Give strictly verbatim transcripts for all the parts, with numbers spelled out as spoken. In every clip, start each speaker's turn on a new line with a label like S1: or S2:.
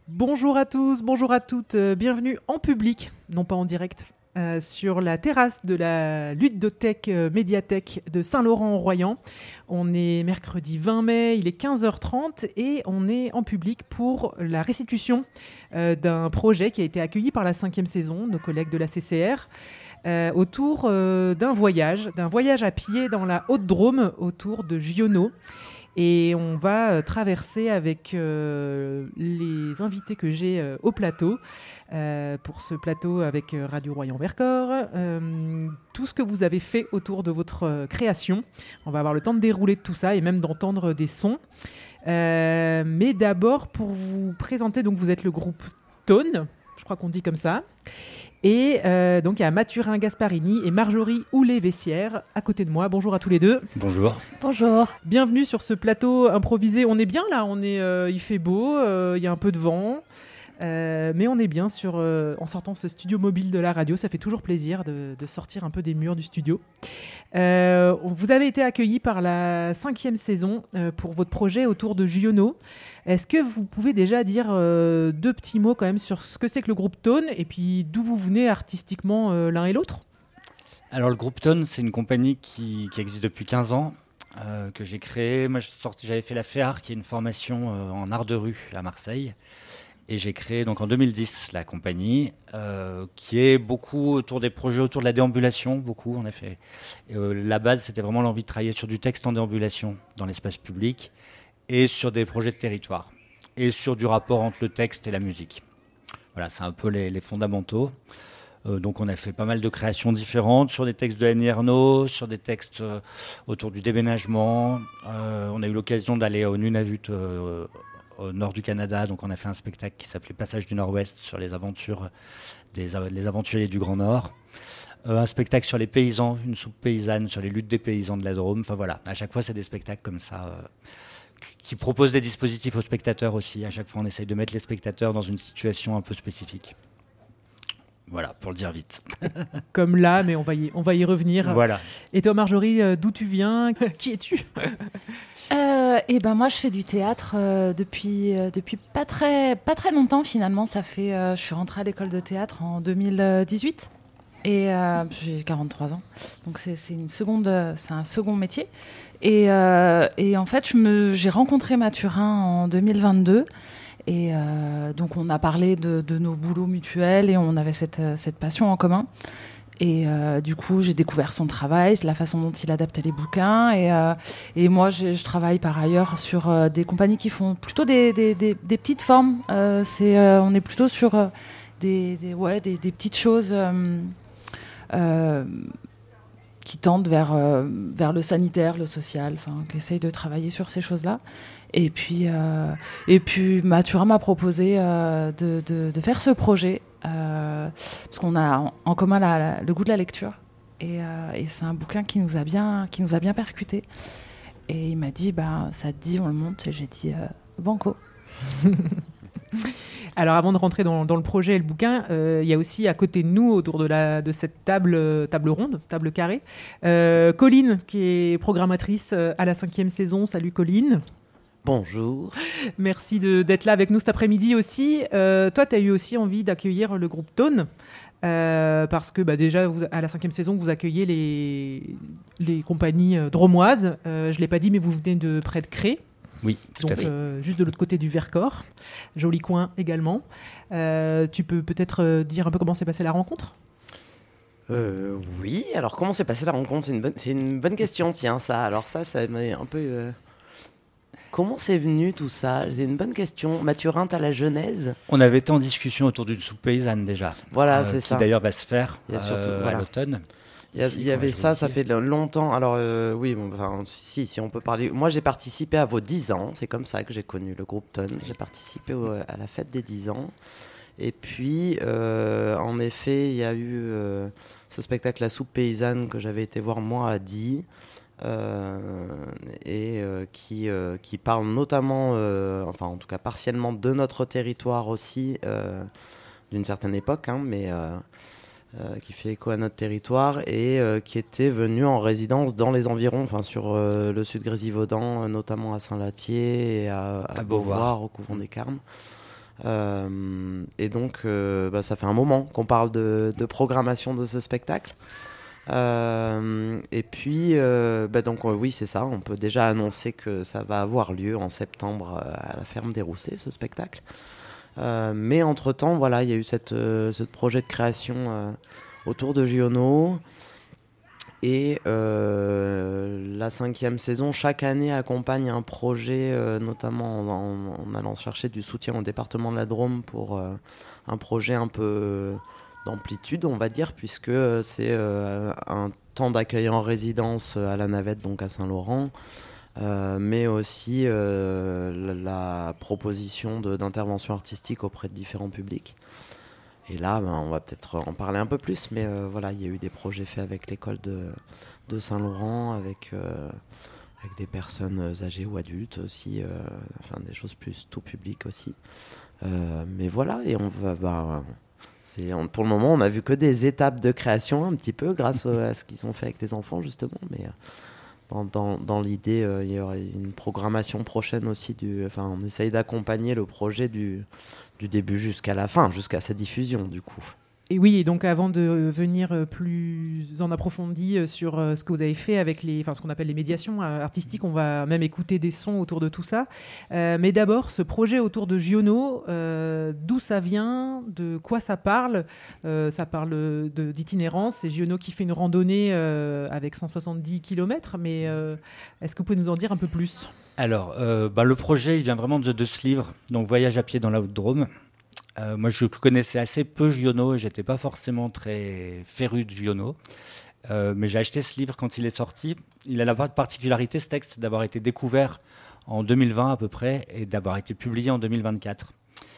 S1: Bonjour à tous, bonjour à toutes, euh, bienvenue en public, non pas en direct, euh, sur la terrasse de la Ludothèque euh, Médiathèque de Saint-Laurent-en-Royan. On est mercredi vingt mai, il est quinze heures trente et on est en public pour la restitution euh, d'un projet qui a été accueilli par la cinquième saison, nos collègues de la C C R, euh, autour euh, d'un voyage, d'un voyage à pied dans la Haute-Drôme autour de Giono. Et on va euh, traverser avec euh, les invités que j'ai euh, au plateau, euh, pour ce plateau avec euh, Radio Royan-Vercors, euh, tout ce que vous avez fait autour de votre euh, création. On va avoir le temps de dérouler tout ça et même d'entendre des sons. Euh, mais d'abord, pour vous présenter, donc vous êtes le groupe Tone, je crois qu'on dit comme ça. Et euh, donc il y a Mathurin Gasparini et Marjorie Houlet-Vessière à côté de moi. Bonjour à tous les deux.
S2: Bonjour.
S3: Bonjour.
S1: Bienvenue sur ce plateau improvisé. On est bien là, on est, euh, il fait beau, euh, il y a un peu de vent, euh, mais on est bien sur, euh, en sortant ce studio mobile de la radio. Ça fait toujours plaisir de, de sortir un peu des murs du studio. Euh, vous avez été accueillis par la cinquième saison euh, pour votre projet autour de Giono. Est-ce que vous pouvez déjà dire euh, deux petits mots quand même sur ce que c'est que le groupe Tone et puis d'où vous venez artistiquement euh, l'un et l'autre ?
S2: Alors le groupe Tone, c'est une compagnie qui, qui existe depuis quinze ans, euh, que j'ai créée. Moi, je sorti, j'avais fait la F E A R, qui est une formation euh, en art de rue à Marseille. Et j'ai créé donc en deux mille dix la compagnie, euh, qui est beaucoup autour des projets, autour de la déambulation, beaucoup en effet. Et, euh, la base, c'était vraiment l'envie de travailler sur du texte en déambulation dans l'espace public et sur des projets de territoire et sur du rapport entre le texte et la musique. Voilà, c'est un peu les, les fondamentaux. Euh, donc on a fait pas mal de créations différentes sur des textes de Annie Ernaux, sur des textes euh, autour du déménagement. Euh, on a eu l'occasion d'aller au Nunavut, euh, au nord du Canada. Donc on a fait un spectacle qui s'appelait Passage du Nord-Ouest sur les aventures des les aventuriers du Grand Nord. Euh, un spectacle sur les paysans, une soupe paysanne, sur les luttes des paysans de la Drôme. Enfin voilà, à chaque fois c'est des spectacles comme ça euh, qui proposent des dispositifs aux spectateurs aussi. À chaque fois on essaye de mettre les spectateurs dans une situation un peu spécifique. Voilà, pour le dire vite.
S1: Comme là, mais on va y, on va y revenir.
S2: Voilà.
S1: Et toi, Marjorie, euh, d'où tu viens ? Qui es-tu ?
S3: euh, Et ben moi, je fais du théâtre euh, depuis euh, depuis pas très pas très longtemps finalement. Ça fait, euh, je suis rentrée à l'école de théâtre en deux mille dix-huit et euh, j'ai quarante-trois ans. Donc c'est c'est une seconde, c'est un second métier. Et euh, et en fait, je me j'ai rencontré Mathurin en deux mille vingt-deux. Et euh, donc, on a parlé de, de nos boulots mutuels et on avait cette, cette passion en commun. Et euh, du coup, j'ai découvert son travail, la façon dont il adaptait les bouquins. Et, euh, et moi, je, je travaille par ailleurs sur euh, des compagnies qui font plutôt des, des, des, des petites formes. Euh, c'est, euh, on est plutôt sur euh, des, des, ouais, des, des petites choses euh, euh, qui tendent vers, euh, vers le sanitaire, le social, enfin, qui essayent de travailler sur ces choses-là. Et puis, euh, et puis Mathurin m'a proposé euh, de, de, de faire ce projet, euh, parce qu'on a en, en commun la, la, le goût de la lecture. Et, euh, et c'est un bouquin qui nous a bien, qui nous a bien percuté. Et il m'a dit, bah, ça te dit, on le monte. Et j'ai dit, euh, banco.
S1: Alors, avant de rentrer dans, dans le projet et le bouquin, euh, il y a aussi à côté de nous, autour de, la, de cette table, table ronde, table carrée, euh, Colline, qui est programmatrice à la cinquième saison. Salut Colline.
S4: Bonjour.
S1: Merci de, d'être là avec nous cet après-midi aussi. Euh, toi, tu as eu aussi envie d'accueillir le groupe Tone, euh, parce que bah, déjà, vous, à la cinquième saison, vous accueillez les, les compagnies euh, dromoises. Euh, je ne l'ai pas dit, mais vous venez de près de Cré.
S2: Oui, tout
S1: donc,
S2: à fait.
S1: Euh, juste de l'autre côté du Vercors. Joli coin également. Euh, tu peux peut-être euh, dire un peu comment s'est passée la rencontre ?
S4: Euh, oui, alors comment s'est passée la rencontre ? C'est une bonne, c'est une bonne question, tiens, ça. Alors ça, ça m'a un peu... Euh... Comment c'est venu tout ça ? C'est une bonne question. Mathurin, t'as la genèse ?
S2: On avait été en discussion autour d'une soupe paysanne déjà.
S4: Voilà,
S2: euh,
S4: c'est
S2: qui
S4: ça.
S2: Qui d'ailleurs va se faire
S4: Il y a surtout,
S2: euh,
S4: voilà.
S2: à l'automne.
S4: Il y, a,
S2: Ici,
S4: il y avait ça, ça
S2: ici.
S4: fait longtemps. Alors euh, oui, bon, enfin, si, si on peut parler. Moi, j'ai participé à vos dix ans. C'est comme ça que j'ai connu le groupe Tone. J'ai participé au, à la fête des dix ans. Et puis, euh, en effet, il y a eu euh, ce spectacle La soupe paysanne que j'avais été voir moi à Die. Euh, et euh, qui, euh, qui parle notamment, euh, enfin en tout cas partiellement de notre territoire aussi, euh, d'une certaine époque, hein, mais euh, euh, qui fait écho à notre territoire et euh, qui était venu en résidence dans les environs, enfin sur euh, le sud Grésivaudan, notamment à Saint-Latier et à, à, à Beauvoir, Beauvoir, au couvent des Carmes. Euh, et donc, euh, bah, ça fait un moment qu'on parle de, de programmation de ce spectacle. Euh, et puis, euh, bah donc, euh, oui, c'est ça. On peut déjà annoncer que ça va avoir lieu en septembre euh, à la Ferme des Roussets, ce spectacle. Euh, mais entre-temps, voilà, il y a eu cette, euh, ce projet de création euh, autour de Giono. Et euh, la cinquième saison, chaque année, accompagne un projet, euh, notamment en, en, en allant chercher du soutien au département de la Drôme pour euh, un projet un peu d'amplitude, on va dire, puisque euh, c'est euh, un temps d'accueil en résidence à la Navette, donc à Saint-Laurent, euh, mais aussi euh, la, la proposition de, d'intervention artistique auprès de différents publics. Et là, ben, on va peut-être en parler un peu plus, mais euh, voilà, il y a eu des projets faits avec l'école de, de Saint-Laurent, avec, euh, avec des personnes âgées ou adultes aussi, euh, enfin des choses plus tout public aussi. Euh, mais voilà, et on va, bah, c'est, on, pour le moment, on n'a vu que des étapes de création un petit peu grâce à ce qu'ils ont fait avec les enfants justement, mais euh, dans, dans, dans l'idée, euh, il y aura une programmation prochaine aussi. Du, enfin, on essaye d'accompagner le projet du du début jusqu'à la fin, jusqu'à sa diffusion du coup.
S1: Et oui, et donc avant de venir plus en approfondi sur ce que vous avez fait avec les, enfin, ce qu'on appelle les médiations artistiques, on va même écouter des sons autour de tout ça. Euh, mais d'abord, ce projet autour de Giono, euh, d'où ça vient, de quoi ça parle euh, Ça parle de, d'itinérance, c'est Giono qui fait une randonnée euh, avec cent soixante-dix kilomètres, mais euh, est-ce que vous pouvez nous en dire un peu plus ?
S2: Alors, euh, bah, le projet, il vient vraiment de, de ce livre, donc Voyage à pied dans la Haute-Drôme. Euh, moi, je connaissais assez peu Giono et j'étais pas forcément très féru de Giono. Euh, mais j'ai acheté ce livre quand il est sorti. Il a la particularité, ce texte, d'avoir été découvert en deux mille vingt à peu près et d'avoir été publié en deux mille vingt-quatre.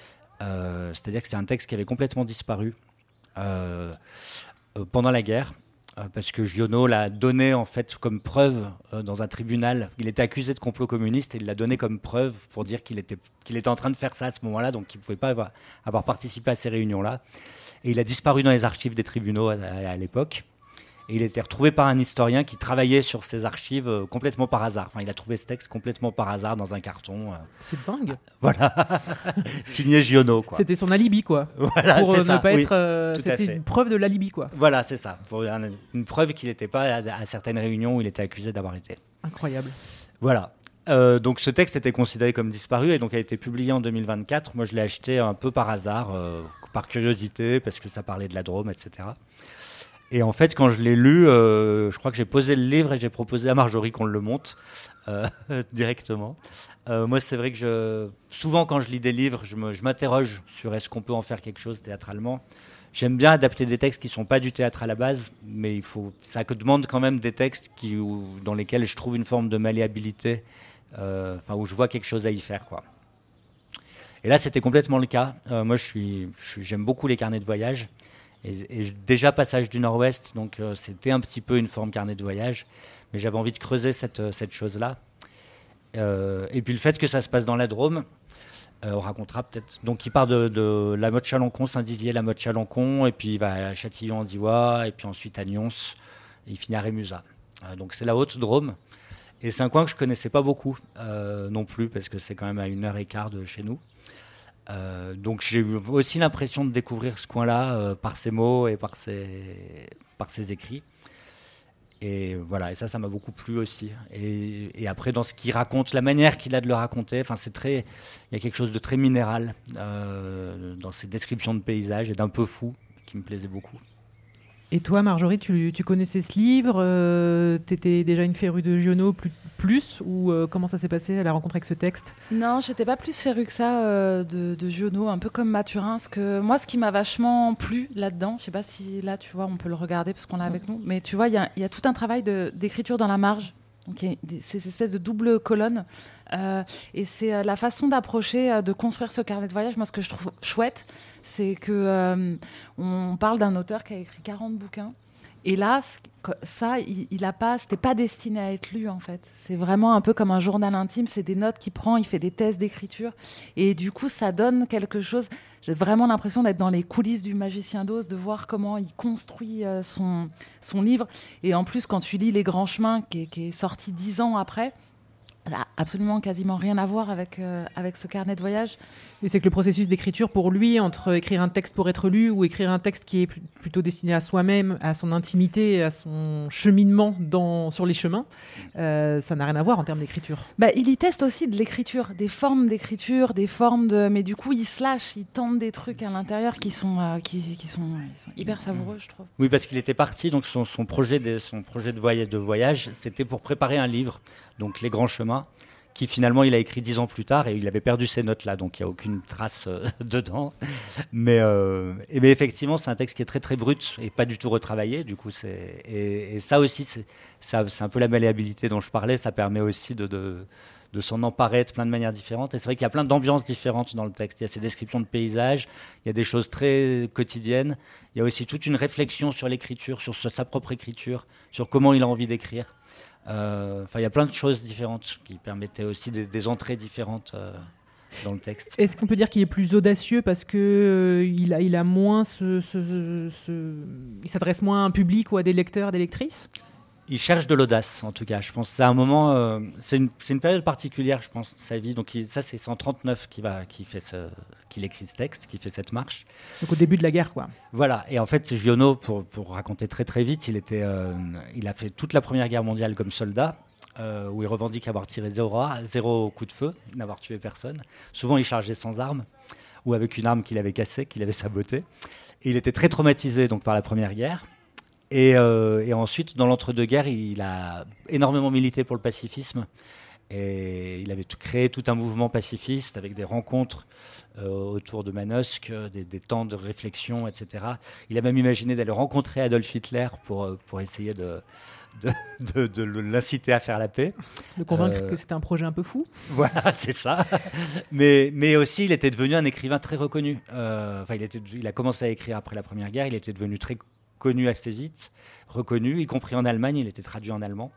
S2: Euh, c'est-à-dire que c'est un texte qui avait complètement disparu euh, euh, pendant la guerre. Parce que Giono l'a donné en fait comme preuve euh, dans un tribunal. Il était accusé de complot communiste et il l'a donné comme preuve pour dire qu'il était, qu'il était en train de faire ça à ce moment-là, donc qu'il ne pouvait pas avoir, avoir participé à ces réunions-là. Et il a disparu dans les archives des tribunaux à, à, à l'époque. Et il a été retrouvé par un historien qui travaillait sur ces archives euh, complètement par hasard. Enfin, il a trouvé ce texte complètement par hasard dans un carton. Euh.
S1: C'est dingue.
S2: Voilà. Signé Giono, quoi.
S1: C'était son alibi, quoi.
S2: Voilà,
S1: pour
S2: c'est
S1: euh,
S2: ça.
S1: ne pas
S2: Oui,
S1: être. Euh, c'était une preuve de l'alibi, quoi.
S2: Voilà, c'est ça. Pour un, une preuve qu'il n'était pas à, à certaines réunions où il était accusé d'avoir été.
S1: Incroyable.
S2: Voilà. Euh, donc ce texte était considéré comme disparu et donc a été publié en deux mille vingt-quatre. Moi, je l'ai acheté un peu par hasard, euh, par curiosité, parce que ça parlait de la Drôme, et cetera. Et en fait, quand je l'ai lu, euh, je crois que j'ai posé le livre et j'ai proposé à Marjorie qu'on le monte euh, directement. Euh, moi, c'est vrai que je, souvent, quand je lis des livres, je, me, je m'interroge sur est-ce qu'on peut en faire quelque chose théâtralement. J'aime bien adapter des textes qui ne sont pas du théâtre à la base, mais il faut, ça demande quand même des textes qui, où, dans lesquels je trouve une forme de malléabilité, euh, enfin, où je vois quelque chose à y faire, quoi. Et là, c'était complètement le cas. Euh, moi, je suis, je, j'aime beaucoup les carnets de voyage. Et, et déjà passage du Nord-Ouest, donc euh, c'était un petit peu une forme carnet de voyage, mais j'avais envie de creuser cette, cette chose-là. Euh, et puis le fait que ça se passe dans la Drôme, euh, on racontera peut-être. Donc il part de, de la Motte-Chalancon, Saint-Dizier, la Motte-Chalancon, et puis il va à Châtillon-en-Diois, et puis ensuite à Nyons, et il finit à Rémusat. Euh, donc c'est la Haute-Drôme, et c'est un coin que je connaissais pas beaucoup euh, non plus, parce que c'est quand même à une heure et quart de chez nous. Euh, donc j'ai eu aussi l'impression de découvrir ce coin-là euh, par ses mots et par ses, par ses écrits. Et voilà, et ça, ça m'a beaucoup plu aussi. Et, et après, dans ce qu'il raconte, la manière qu'il a de le raconter, enfin, c'est très, il y a quelque chose de très minéral euh, dans ses descriptions de paysages et d'un peu fou qui me plaisait beaucoup.
S1: Et toi, Marjorie, tu, tu connaissais ce livre euh, tu étais déjà une férue de Giono plus, plus ou euh, comment ça s'est passé à la rencontre avec ce texte ?
S3: Non, j'étais pas plus férue que ça euh, de, de Giono, un peu comme Mathurin. Parce que moi, ce qui m'a vachement plu là-dedans, je sais pas si là, tu vois, on peut le regarder parce qu'on l'a avec nous, mais tu vois, il y a, y a tout un travail de, d'écriture dans la marge. Donc, il y a des, ces espèces de double colonnes. Euh, et c'est euh, la façon d'approcher, euh, de construire ce carnet de voyage. Moi, ce que je trouve chouette, c'est que euh, on parle d'un auteur qui a écrit quarante bouquins. Et là, ça, il, il a pas, c'était pas destiné à être lu, en fait. C'est vraiment un peu comme un journal intime. C'est des notes qu'il prend, il fait des tests d'écriture. Et du coup, ça donne quelque chose. J'ai vraiment l'impression d'être dans les coulisses du Magicien d'Oz, de voir comment il construit euh, son, son livre. Et en plus, quand tu lis Les Grands Chemins, qui est, qui est sorti dix ans après, n'a absolument quasiment rien à voir avec, euh, avec ce carnet de voyage.
S1: Et c'est que le processus d'écriture pour lui, entre écrire un texte pour être lu ou écrire un texte qui est pl- plutôt destiné à soi-même, à son intimité, à son cheminement dans, sur les chemins, euh, ça n'a rien à voir en termes d'écriture.
S3: Bah, il y teste aussi de l'écriture, des formes d'écriture, des formes de... Mais du coup, il se lâche, il tente des trucs à l'intérieur qui sont, euh, qui, qui sont, ils sont hyper savoureux, je trouve.
S2: Oui, parce qu'il était parti, donc son, son projet, de, son projet de, voyage, de voyage, c'était pour préparer un livre, donc Les Grands Chemins, qui finalement il a écrit dix ans plus tard et il avait perdu ces notes-là, donc il n'y a aucune trace euh, dedans. Mais, euh, et, mais effectivement, c'est un texte qui est très très brut et pas du tout retravaillé. Du coup, c'est, et, et ça aussi, c'est, ça, c'est un peu la malléabilité dont je parlais. Ça permet aussi de, de, de s'en emparer de plein de manières différentes. Et c'est vrai qu'il y a plein d'ambiances différentes dans le texte. Il y a ces descriptions de paysages, il y a des choses très quotidiennes. Il y a aussi toute une réflexion sur l'écriture, sur sa propre écriture, sur comment il a envie d'écrire. Enfin, euh, il y a plein de choses différentes qui permettaient aussi des, des entrées différentes euh, dans le texte.
S1: Est-ce qu'on peut dire qu'il est plus audacieux parce que euh, il a, il a moins ce, ce, ce, il s'adresse moins à un public ou à des lecteurs, des lectrices ?
S2: Il cherche de l'audace, en tout cas. Je pense que c'est un moment, euh, c'est, une, c'est une période particulière, je pense, de sa vie. Donc il, ça, c'est, c'est en trente-neuf qu'il va, qu'il fait ce, qu'il écrit ce texte, qu'il fait cette marche.
S1: Donc au début de la guerre, quoi.
S2: Voilà. Et en fait, Giono, pour, pour raconter très très vite, il était, euh, il a fait toute la Première Guerre mondiale comme soldat, euh, où il revendique avoir tiré zéro, zéro coup de feu, n'avoir tué personne. Souvent, il chargeait sans arme ou avec une arme qu'il avait cassée, qu'il avait sabotée. Et il était très traumatisé donc par la Première Guerre. Et, euh, et ensuite, dans l'entre-deux-guerres, il a énormément milité pour le pacifisme. Et il avait tout, créé tout un mouvement pacifiste avec des rencontres euh, autour de Manosque, des, des temps de réflexion, et cetera. Il a même imaginé d'aller rencontrer Adolf Hitler pour, pour essayer de, de, de, de l'inciter à faire la paix.
S1: De convaincre
S2: euh,
S1: que c'était un projet un peu fou.
S2: Voilà, c'est ça. Mais, mais aussi, il était devenu un écrivain très reconnu. Euh, enfin, il, était, il a commencé à écrire après la Première Guerre. Il était devenu très connu assez vite, reconnu, y compris en Allemagne, il était traduit en allemand.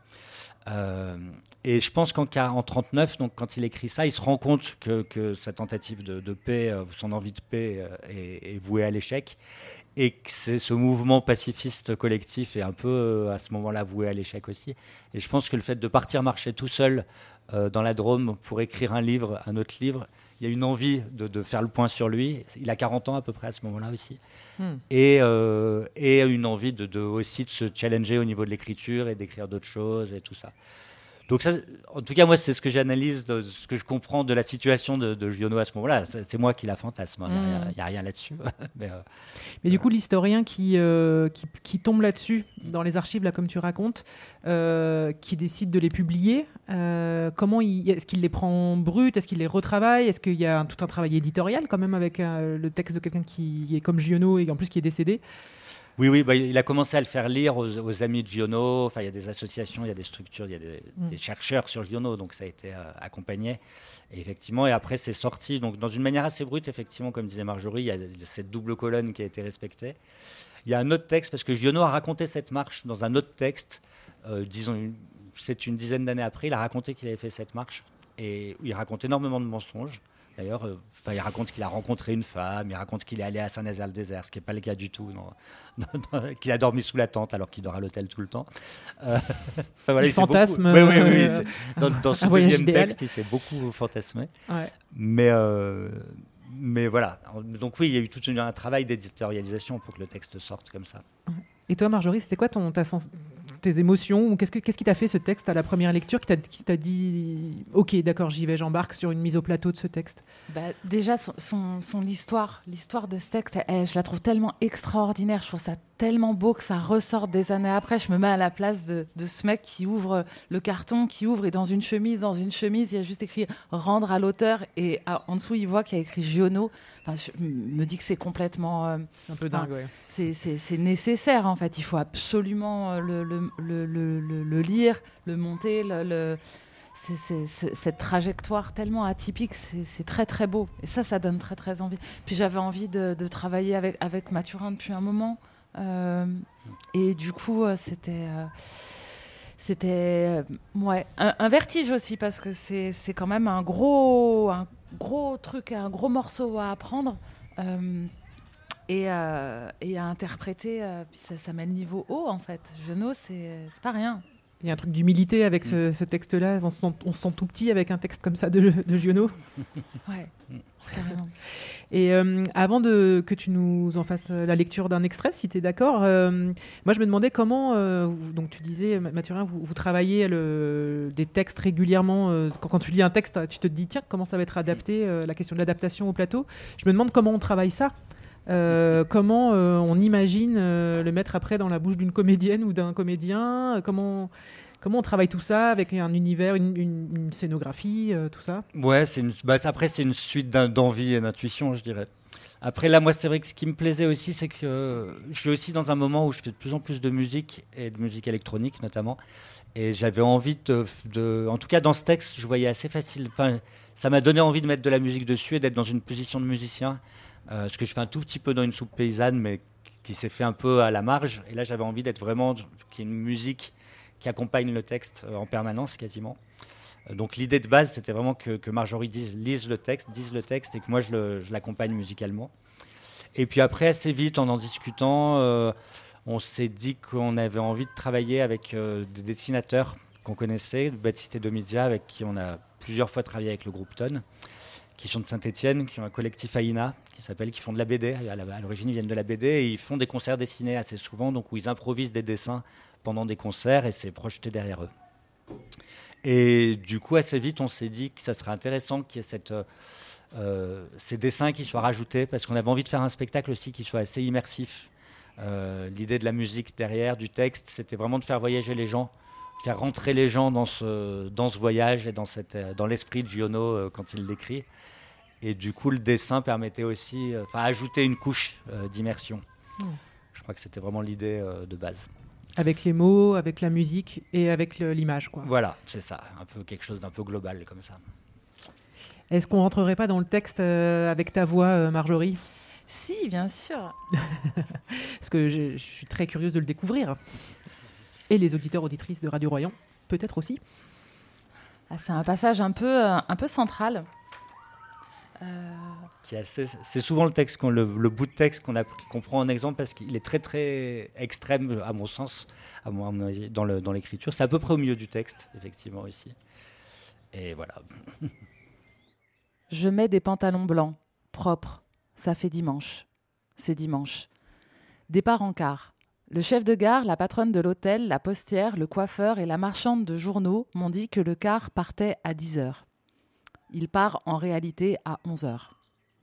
S2: Euh, et je pense qu'en en trente-neuf, donc quand il écrit ça, il se rend compte que, que sa tentative de, de paix, euh, son envie de paix euh, est, est vouée à l'échec, et que c'est, ce mouvement pacifiste collectif est un peu euh, à ce moment-là voué à l'échec aussi. Et je pense que le fait de partir marcher tout seul euh, dans la Drôme pour écrire un livre, un autre livre, il y a une envie de, de faire le point sur lui. Il a quarante ans à peu près à ce moment-là aussi. Hmm. Et, euh, et une envie de, de, aussi de se challenger au niveau de l'écriture et d'écrire d'autres choses et tout ça. Donc ça, en tout cas, moi, c'est ce que j'analyse, de, ce que je comprends de la situation de, de Giono à ce moment-là. C'est, c'est moi qui la fantasme, il hein. n'y a, a rien là-dessus. Mais, euh,
S1: Mais du coup, l'historien qui, euh, qui, qui tombe là-dessus, dans les archives, là, comme tu racontes, euh, qui décide de les publier, euh, comment il, est-ce qu'il les prend brutes ? Est-ce qu'il les retravaille ? Est-ce qu'il y a un, tout un travail éditorial quand même avec euh, le texte de quelqu'un qui est comme Giono et en plus qui est décédé ?
S2: Oui, oui, bah, il a commencé à le faire lire aux, aux amis de Giono. Enfin, il y a des associations, il y a des structures, il y a des, mmh. des chercheurs sur Giono, donc ça a été euh, accompagné. Et effectivement, et après, c'est sorti. Donc, dans une manière assez brute, effectivement, comme disait Marjorie, il y a cette double colonne qui a été respectée. Il y a un autre texte, parce que Giono a raconté cette marche dans un autre texte, euh, disons, une, c'est une dizaine d'années après, il a raconté qu'il avait fait cette marche. Et il raconte énormément de mensonges. D'ailleurs, euh, il raconte qu'il a rencontré une femme, il raconte qu'il est allé à Saint-Nazaire-le-Désert, ce qui n'est pas le cas du tout, non, non, non, qu'il a dormi sous la tente alors qu'il dort à l'hôtel tout le temps. Euh,
S1: voilà, il fantasme.
S2: Beaucoup... Oui, oui, oui. C'est... Dans, dans ce deuxième
S1: idéal.
S2: texte, il s'est beaucoup fantasmé.
S1: Ouais.
S2: Mais, euh, mais voilà. Donc oui, il y a eu tout un travail d'éditorialisation pour que le texte sorte comme ça.
S1: Et toi, Marjorie, c'était quoi ton, ta sens... tes émotions ? Qu'est-ce, que, qu'est-ce qui t'a fait ce texte à la première lecture qui t'a, qui t'a dit « Ok, d'accord, j'y vais, j'embarque sur une mise au plateau de ce texte » ?
S3: Bah, déjà, son, son, son histoire, l'histoire de ce texte, elle, je la trouve tellement extraordinaire. Je trouve ça tellement beau que ça ressorte des années après. Je me mets à la place de, de ce mec qui ouvre le carton, qui ouvre et dans une chemise, dans une chemise, il y a juste écrit « Rendre à l'auteur » et à, en dessous, il voit qu'il y a écrit Giono. Enfin, je me dis que c'est complètement... Euh,
S1: c'est un peu dingue,
S3: enfin,
S1: ouais.
S3: C'est, c'est, c'est nécessaire, en fait. Il faut absolument le, le, le, le, le, le lire, le monter, le... le... C'est, c'est, c'est, cette trajectoire tellement atypique, c'est, c'est très très beau. Et ça, ça donne très très envie. Puis j'avais envie de, de travailler avec, avec Mathurin depuis un moment. Euh, et du coup, c'était, euh, c'était euh, ouais, un, un vertige aussi, parce que c'est, c'est quand même un gros, un gros truc, un gros morceau à apprendre. Euh, et, euh, et à interpréter, euh, puis ça, ça met le niveau haut, en fait. Giono, c'est, c'est pas rien.
S1: Il y a un truc d'humilité avec ce, ce texte-là. On se, sent, on se sent tout petit avec un texte comme ça de, de Giono.
S3: Ouais, carrément.
S1: Et euh, avant de, que tu nous en fasses la lecture d'un extrait, si tu es d'accord, euh, moi je me demandais comment, euh, vous, donc tu disais, Mathurin, vous, vous travaillez le, des textes régulièrement. Euh, quand, quand tu lis un texte, tu te dis, tiens, comment ça va être adapté, euh, la question de l'adaptation au plateau. Je me demande comment on travaille ça. Euh, comment euh, on imagine euh, le mettre après dans la bouche d'une comédienne ou d'un comédien, euh, comment, comment on travaille tout ça avec un univers, une, une, une scénographie, euh, tout ça.
S2: Ouais, c'est une, bah, après c'est une suite d'envie et d'intuition, je dirais. Après là, moi c'est vrai que ce qui me plaisait aussi, c'est que euh, je suis aussi dans un moment où je fais de plus en plus de musique, et de musique électronique notamment, et j'avais envie de, de, en tout cas dans ce texte, je voyais assez facile, enfin ça m'a donné envie de mettre de la musique dessus et d'être dans une position de musicien. Euh, ce que je fais un tout petit peu dans une soupe paysanne, mais qui s'est fait un peu à la marge. Et là, j'avais envie d'être vraiment qu'il y ait une musique qui accompagne le texte euh, en permanence, quasiment. Euh, donc l'idée de base, c'était vraiment que, que Marjorie dise, lise le texte, dise le texte, et que moi, je, le, je l'accompagne musicalement. Et puis après, assez vite, en en discutant, euh, on s'est dit qu'on avait envie de travailler avec euh, des dessinateurs qu'on connaissait, Baptiste et Domizia, avec qui on a plusieurs fois travaillé avec le groupe Tonne, qui sont de Saint-Étienne, qui ont un collectif Aïna, qui s'appelle, qui font de la B D. À l'origine, ils viennent de la B D et ils font des concerts dessinés assez souvent, donc où ils improvisent des dessins pendant des concerts et c'est projeté derrière eux. Et du coup, assez vite, on s'est dit que ça serait intéressant qu'il y ait cette, euh, ces dessins qui soient rajoutés, parce qu'on avait envie de faire un spectacle aussi qui soit assez immersif. Euh, l'idée de la musique derrière, du texte, c'était vraiment de faire voyager les gens, de faire rentrer les gens dans ce, dans ce voyage et dans, cette, dans l'esprit de Giono euh, quand il l'écrit. Et du coup, le dessin permettait aussi, enfin, euh, ajouter une couche euh, d'immersion. Mmh. Je crois que c'était vraiment l'idée euh, de base.
S1: Avec les mots, avec la musique et avec le, l'image, quoi.
S2: Voilà, c'est ça, un peu quelque chose d'un peu global comme ça.
S1: Est-ce qu'on rentrerait pas dans le texte euh, avec ta voix, euh, Marjorie ?
S3: Si, bien sûr.
S1: Parce que je, je suis très curieuse de le découvrir. Et les auditeurs, auditrices de Radio Royan, peut-être aussi.
S3: Ah, c'est un passage un peu, un peu central. Euh...
S2: Qui est assez, c'est souvent le texte, qu'on, le, le bout de texte qu'on, a, qu'on prend en exemple parce qu'il est très très extrême à mon sens, à mon, dans, le, dans l'écriture. C'est à peu près au milieu du texte, effectivement aussi. Et voilà.
S3: Je mets des pantalons blancs, propres. Ça fait dimanche. C'est dimanche. Départ en car. Le chef de gare, la patronne de l'hôtel, la postière, le coiffeur et la marchande de journaux m'ont dit que le car partait à dix heures. Il part en réalité à onze heures.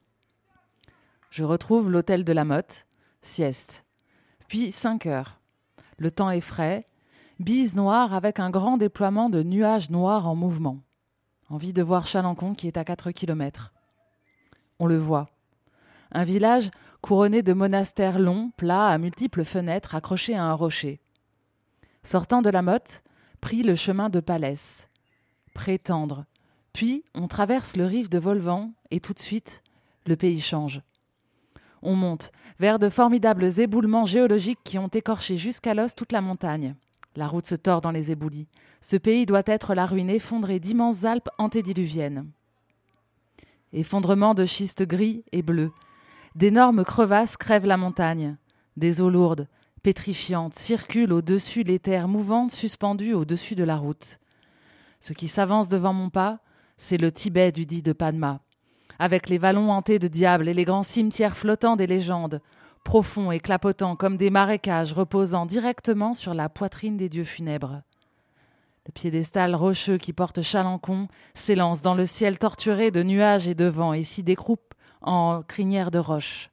S3: Je retrouve l'hôtel de la Motte, sieste. Puis cinq heures. Le temps est frais, bise noire avec un grand déploiement de nuages noirs en mouvement. Envie de voir Chalancon qui est à quatre kilomètres. On le voit. Un village couronné de monastères longs, plats, à multiples fenêtres accrochés à un rocher. Sortant de la Motte, pris le chemin de Palès. Prétendre. Puis, on traverse le rift de Volvan et tout de suite, le pays change. On monte vers de formidables éboulements géologiques qui ont écorché jusqu'à l'os toute la montagne. La route se tord dans les éboulis. Ce pays doit être la ruine effondrée d'immenses Alpes antédiluviennes. Effondrement de schistes gris et bleus. D'énormes crevasses crèvent la montagne. Des eaux lourdes, pétrifiantes, circulent au-dessus les terres mouvantes suspendues au-dessus de la route. Ce qui s'avance devant mon pas, c'est le Tibet du dit de Padma, avec les vallons hantés de diables et les grands cimetières flottants des légendes, profonds et clapotants comme des marécages reposant directement sur la poitrine des dieux funèbres. Le piédestal rocheux qui porte Chalancon s'élance dans le ciel torturé de nuages et de vent et s'y décroupe en crinière de roche.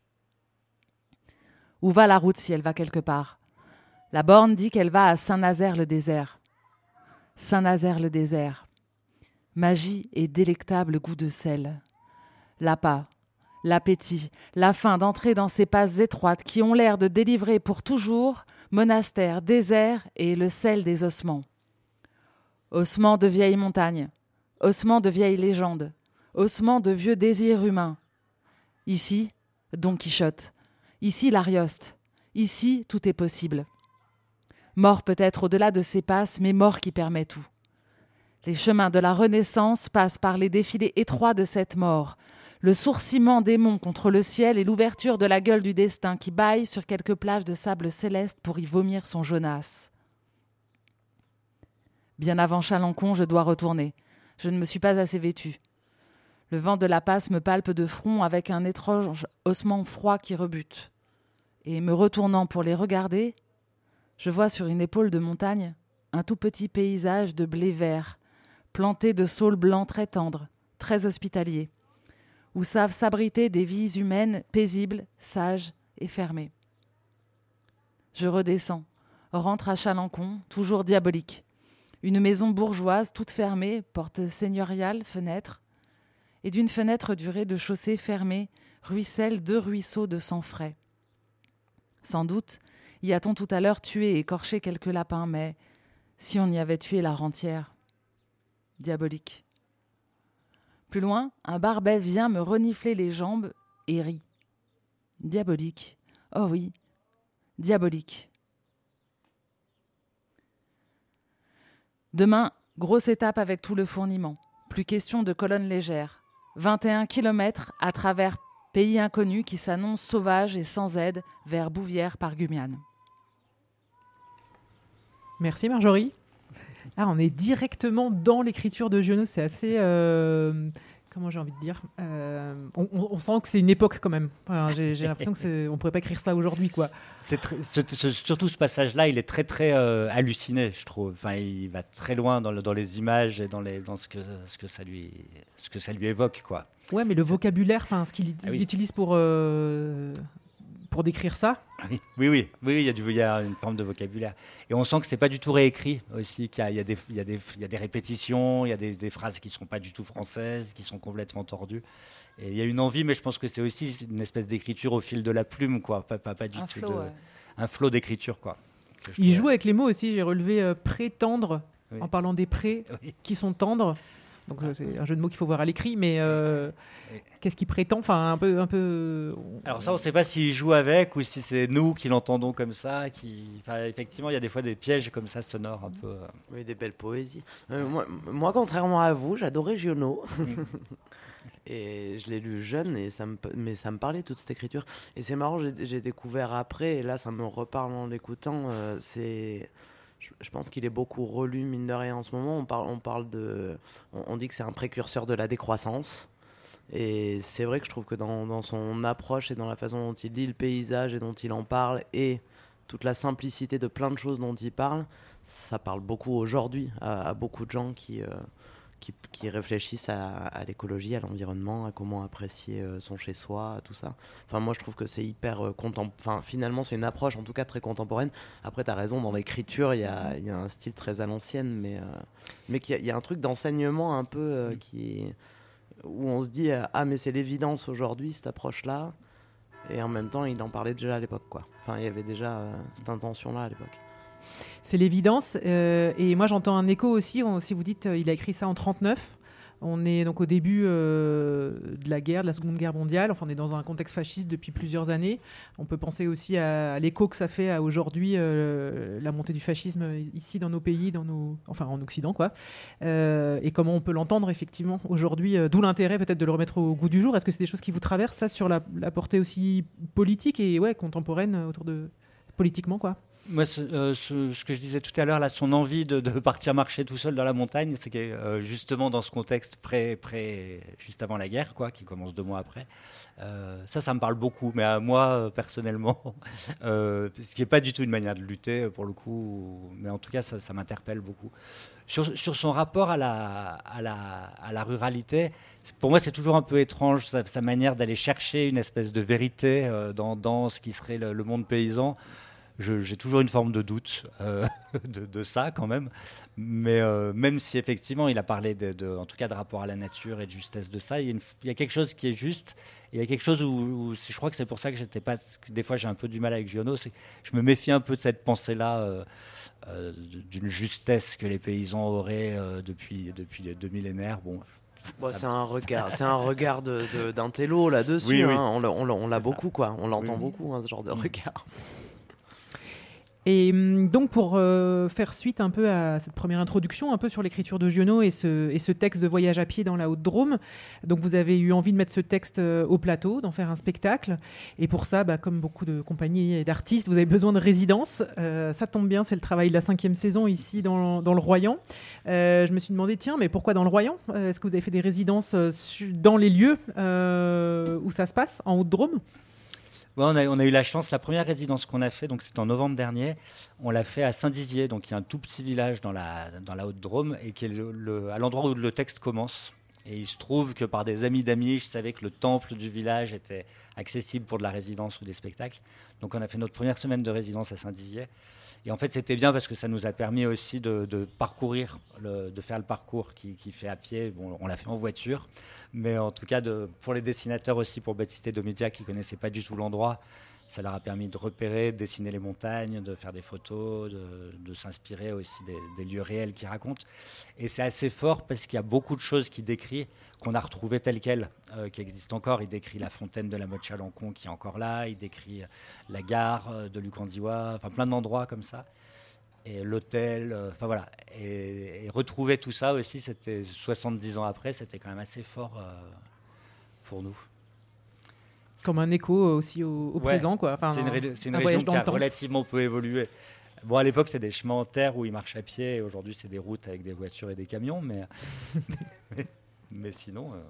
S3: Où va la route si elle va quelque part ? La borne dit qu'elle va à Saint-Nazaire-le-Désert. Saint-Nazaire-le-Désert. Magie et délectable goût de sel. L'appât, l'appétit, la faim d'entrer dans ces passes étroites qui ont l'air de délivrer pour toujours monastère, désert et le sel des ossements. Ossements de vieilles montagnes, ossements de vieilles légendes, ossements de vieux désirs humains. Ici, Don Quichotte. Ici, l'Arioste. Ici, tout est possible. Mort peut-être au-delà de ces passes, mais mort qui permet tout. Les chemins de la Renaissance passent par les défilés étroits de cette mort, le sourcillement des monts contre le ciel et l'ouverture de la gueule du destin qui bâille sur quelques plages de sable céleste pour y vomir son Jonas. Bien avant Chalencon, je dois retourner. Je ne me suis pas assez vêtue. Le vent de la passe me palpe de front avec un étrange haussement froid qui rebute. Et me retournant pour les regarder, je vois sur une épaule de montagne un tout petit paysage de blé vert, planté de saules blancs très tendres, très hospitaliers, où savent s'abriter des vies humaines paisibles, sages et fermées. Je redescends, rentre à Chalencon, toujours diabolique. Une maison bourgeoise toute fermée, porte seigneuriale, fenêtre, et d'une fenêtre du rez-de-chaussée fermée ruissellent deux ruisseaux de sang frais. Sans doute y a-t-on tout à l'heure tué et écorché quelques lapins, mais si on y avait tué la rentière. Diabolique. Plus loin, un barbet vient me renifler les jambes et rit. Diabolique. Oh oui, diabolique. Demain, grosse étape avec tout le fourniment. Plus question de colonnes légères. vingt et un kilomètres à travers pays inconnus qui s'annoncent sauvages et sans aide vers Bouvières par Gumiane.
S1: Merci Marjorie. Ah, on est directement dans l'écriture de Giono, c'est assez... Euh, comment j'ai envie de dire euh, on, on, on sent que c'est une époque quand même. Enfin, j'ai, j'ai l'impression qu'on ne pourrait pas écrire ça aujourd'hui, quoi.
S2: C'est très, ce, ce, surtout ce passage-là, il est très très euh, halluciné, je trouve. Enfin, il va très loin dans, le, dans les images et dans, les, dans ce, que, ce, que ça lui, ce que ça lui évoque, quoi.
S1: Ouais, mais le
S2: c'est...
S1: vocabulaire, enfin, ce qu'il
S2: ah oui.
S1: utilise pour... Euh, pour décrire ça.
S2: Oui, oui, oui, oui, il y a du, il y a une forme de vocabulaire. Et on sent que c'est pas du tout réécrit aussi, qu'il y a, il y a des, il y a des, il y a des répétitions, il y a des, des phrases qui sont pas du tout françaises, qui sont complètement tordues. Et il y a une envie, mais je pense que c'est aussi une espèce d'écriture au fil de la plume, quoi. Pas, pas, pas du
S3: un
S2: tout
S3: flow,
S2: de,
S3: ouais.
S2: un flot d'écriture, quoi.
S1: Il joue avec les mots aussi. J'ai relevé euh, pré-tendre
S2: oui.
S1: en parlant des prés
S2: oui.
S1: qui sont tendres. Donc euh, c'est un jeu de mots qu'il faut voir à l'écrit, mais euh, oui. qu'est-ce qu'il prétend ? Enfin, un peu, un peu.
S2: Alors ça, on ne sait pas s'il joue avec ou si c'est nous qui l'entendons comme ça. Qui, enfin, effectivement, il y a des fois des pièges comme ça sonores un peu.
S4: Oui, des belles poésies. Euh, moi, moi, contrairement à vous, j'adorais Giono. Et je l'ai lu jeune, et ça me, mais ça me parlait toute cette écriture. Et c'est marrant, j'ai, j'ai découvert après, et là, ça me reparle en l'écoutant. Euh, c'est Je pense qu'il est beaucoup relu, mine de rien, en ce moment. On parle, on parle de... On, on dit que c'est un précurseur de la décroissance. Et c'est vrai que je trouve que dans, dans son approche et dans la façon dont il lit le paysage et dont il en parle, et toute la simplicité de plein de choses dont il parle, ça parle beaucoup aujourd'hui à, à beaucoup de gens qui, euh, qui, qui réfléchissent à, à l'écologie, à l'environnement, à comment apprécier euh, son chez-soi, à tout ça. Enfin, moi, je trouve que c'est hyper euh, contemporain. Enfin, finalement, c'est une approche, en tout cas, très contemporaine. Après, tu as raison, dans l'écriture, il y a, y a un style très à l'ancienne, mais, euh, mais il y, y a un truc d'enseignement un peu euh, qui, où on se dit euh, ah, mais c'est l'évidence aujourd'hui, cette approche-là. Et en même temps, il en parlait déjà à l'époque, quoi. Enfin, il y avait déjà euh, cette intention-là à l'époque.
S1: C'est l'évidence. Euh, et moi, j'entends un écho aussi. On, si vous dites euh, il a écrit ça en trente-neuf, on est donc au début euh, de la guerre, de la Seconde Guerre mondiale. Enfin, on est dans un contexte fasciste depuis plusieurs années. On peut penser aussi à, à l'écho que ça fait à aujourd'hui, euh, la montée du fascisme ici dans nos pays, dans nos, enfin en Occident, quoi. Euh, et comment on peut l'entendre effectivement aujourd'hui. Euh, d'où l'intérêt peut-être de le remettre au goût du jour. Est-ce que c'est des choses qui vous traversent, ça, sur la, la portée aussi politique et ouais, contemporaine autour de politiquement, quoi?
S2: Moi, ce, euh, ce, ce que je disais tout à l'heure, là, son envie de, de partir marcher tout seul dans la montagne, c'est que euh, justement dans ce contexte pré, pré, juste avant la guerre, quoi, qui commence deux mois après, euh, ça, ça me parle beaucoup. Mais à moi, euh, personnellement, euh, ce qui n'est pas du tout une manière de lutter, pour le coup, mais en tout cas, ça, ça m'interpelle beaucoup. Sur, sur son rapport à la, à la, à la ruralité, pour moi, c'est toujours un peu étrange, sa, sa manière d'aller chercher une espèce de vérité euh, dans, dans ce qui serait le, le monde paysan. Je, j'ai toujours une forme de doute euh, de, de ça quand même, mais euh, même si effectivement il a parlé de, de, en tout cas de rapport à la nature et de justesse de ça, il y a, une, il y a quelque chose qui est juste, il y a quelque chose où, où je crois que c'est pour ça que j'étais pas, que des fois j'ai un peu du mal avec Giono, c'est que je me méfie un peu de cette pensée-là, euh, euh, d'une justesse que les paysans auraient euh, depuis, depuis deux millénaires. Bon,
S4: Bon,
S2: ça,
S4: c'est un regard, c'est un regard de, de, d'un télo là-dessus.
S2: Oui, oui.
S4: Hein. On, l'a, on, l'a, on l'a beaucoup,
S2: ça.
S4: quoi. On l'entend
S2: Oui, oui.
S4: beaucoup, hein, ce genre de regard.
S1: Et hum, donc pour euh, faire suite un peu à cette première introduction, un peu sur l'écriture de Giono et ce, et ce texte de voyage à pied dans la Haute-Drôme, donc vous avez eu envie de mettre ce texte euh, au plateau, d'en faire un spectacle. Et pour ça, bah, comme beaucoup de compagnies et d'artistes, vous avez besoin de résidence. Euh, ça tombe bien, c'est le travail de la cinquième saison ici dans, dans le Royan. Euh, je me suis demandé, tiens, mais pourquoi dans le Royan ? euh, Est-ce que vous avez fait des résidences euh, su- dans les lieux euh, où ça se passe, en Haute-Drôme ?
S2: Ouais, on, a, on a eu la chance, la première résidence qu'on a fait, donc c'était en novembre dernier, on l'a fait à Saint-Dizier, donc il y a un tout petit village dans la, dans la Haute-Drôme, et qui est le, le, à l'endroit où le texte commence. Et il se trouve que par des amis d'amis, je savais que le temple du village était accessible pour de la résidence ou des spectacles. Donc on a fait notre première semaine de résidence à Saint-Dizier. Et en fait, c'était bien parce que ça nous a permis aussi de, de parcourir, le, de faire le parcours qui, qui fait à pied. Bon, on l'a fait en voiture, mais en tout cas, de, pour les dessinateurs aussi, pour Baptiste et Domidia qui ne connaissaient pas du tout l'endroit, ça leur a permis de repérer, de dessiner les montagnes, de faire des photos, de, de s'inspirer aussi des, des lieux réels qu'ils racontent. Et c'est assez fort parce qu'il y a beaucoup de choses qu'il décrit, qu'on a retrouvées telles quelles, euh, qui existent encore. Il décrit la fontaine de la Motte-Chalancon qui est encore là, il décrit la gare euh, de Lucandiwa, enfin plein d'endroits comme ça. Et l'hôtel, euh, enfin voilà. Et, et retrouver tout ça aussi, c'était soixante-dix ans après, c'était quand même assez fort euh, pour nous.
S1: Comme un écho aussi au, au
S2: Ouais,
S1: présent, quoi. Enfin,
S2: c'est une,
S1: un,
S2: ré- c'est une
S1: un
S2: région
S1: voyage
S2: qui
S1: dans le
S2: a
S1: temps.
S2: relativement peu évolué. Bon, à l'époque, c'est des chemins en terre où ils marchent à pied. Et aujourd'hui, c'est des routes avec des voitures et des camions. Mais, mais, mais sinon... Euh...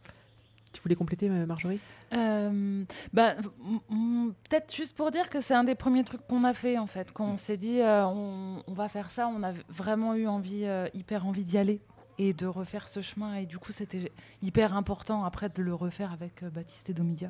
S1: Tu voulais compléter, Marjorie ?
S3: Euh, bah, m- m- peut-être juste pour dire que c'est un des premiers trucs qu'on a fait, en fait. Quand on s'est dit, euh, on, on va faire ça, on a vraiment eu envie, euh, hyper envie d'y aller et de refaire ce chemin. Et du coup, c'était hyper important après de le refaire avec euh, Baptiste et Domidia.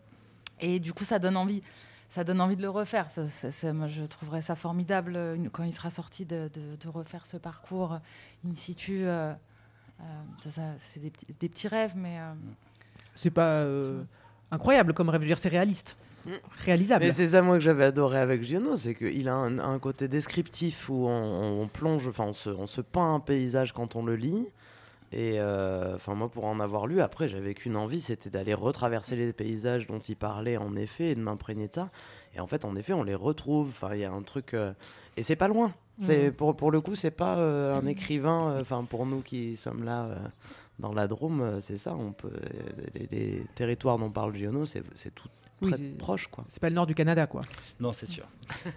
S3: Et du coup, ça donne envie. Ça donne envie de le refaire. Ça, ça, ça, moi, je trouverais ça formidable euh, quand il sera sorti de, de, de refaire ce parcours euh, in situ. Euh, euh, ça, ça, ça fait des petits, des petits rêves, mais... Euh,
S1: c'est pas euh, incroyable comme rêve, je veux dire, c'est réaliste, mmh. réalisable.
S4: Mais c'est ça moi que j'avais adoré avec Giono, c'est qu'il a un, un côté descriptif où on, on plonge, enfin on se, on se peint un paysage quand on le lit. Et enfin euh, moi pour en avoir lu, après j'avais qu'une envie, c'était d'aller retraverser les paysages dont il parlait en effet et de m'imprégner de ça. Et en fait en effet on les retrouve. Enfin il y a un truc euh... et c'est pas loin. C'est mmh. pour pour le coup c'est pas euh, un écrivain. Enfin euh, pour nous qui sommes là. Euh... Dans la Drôme, c'est ça, on peut, les, les territoires dont parle Giono, c'est, c'est tout très oui, c'est, proche, quoi.
S1: C'est pas le nord du Canada, quoi.
S2: Non, c'est sûr.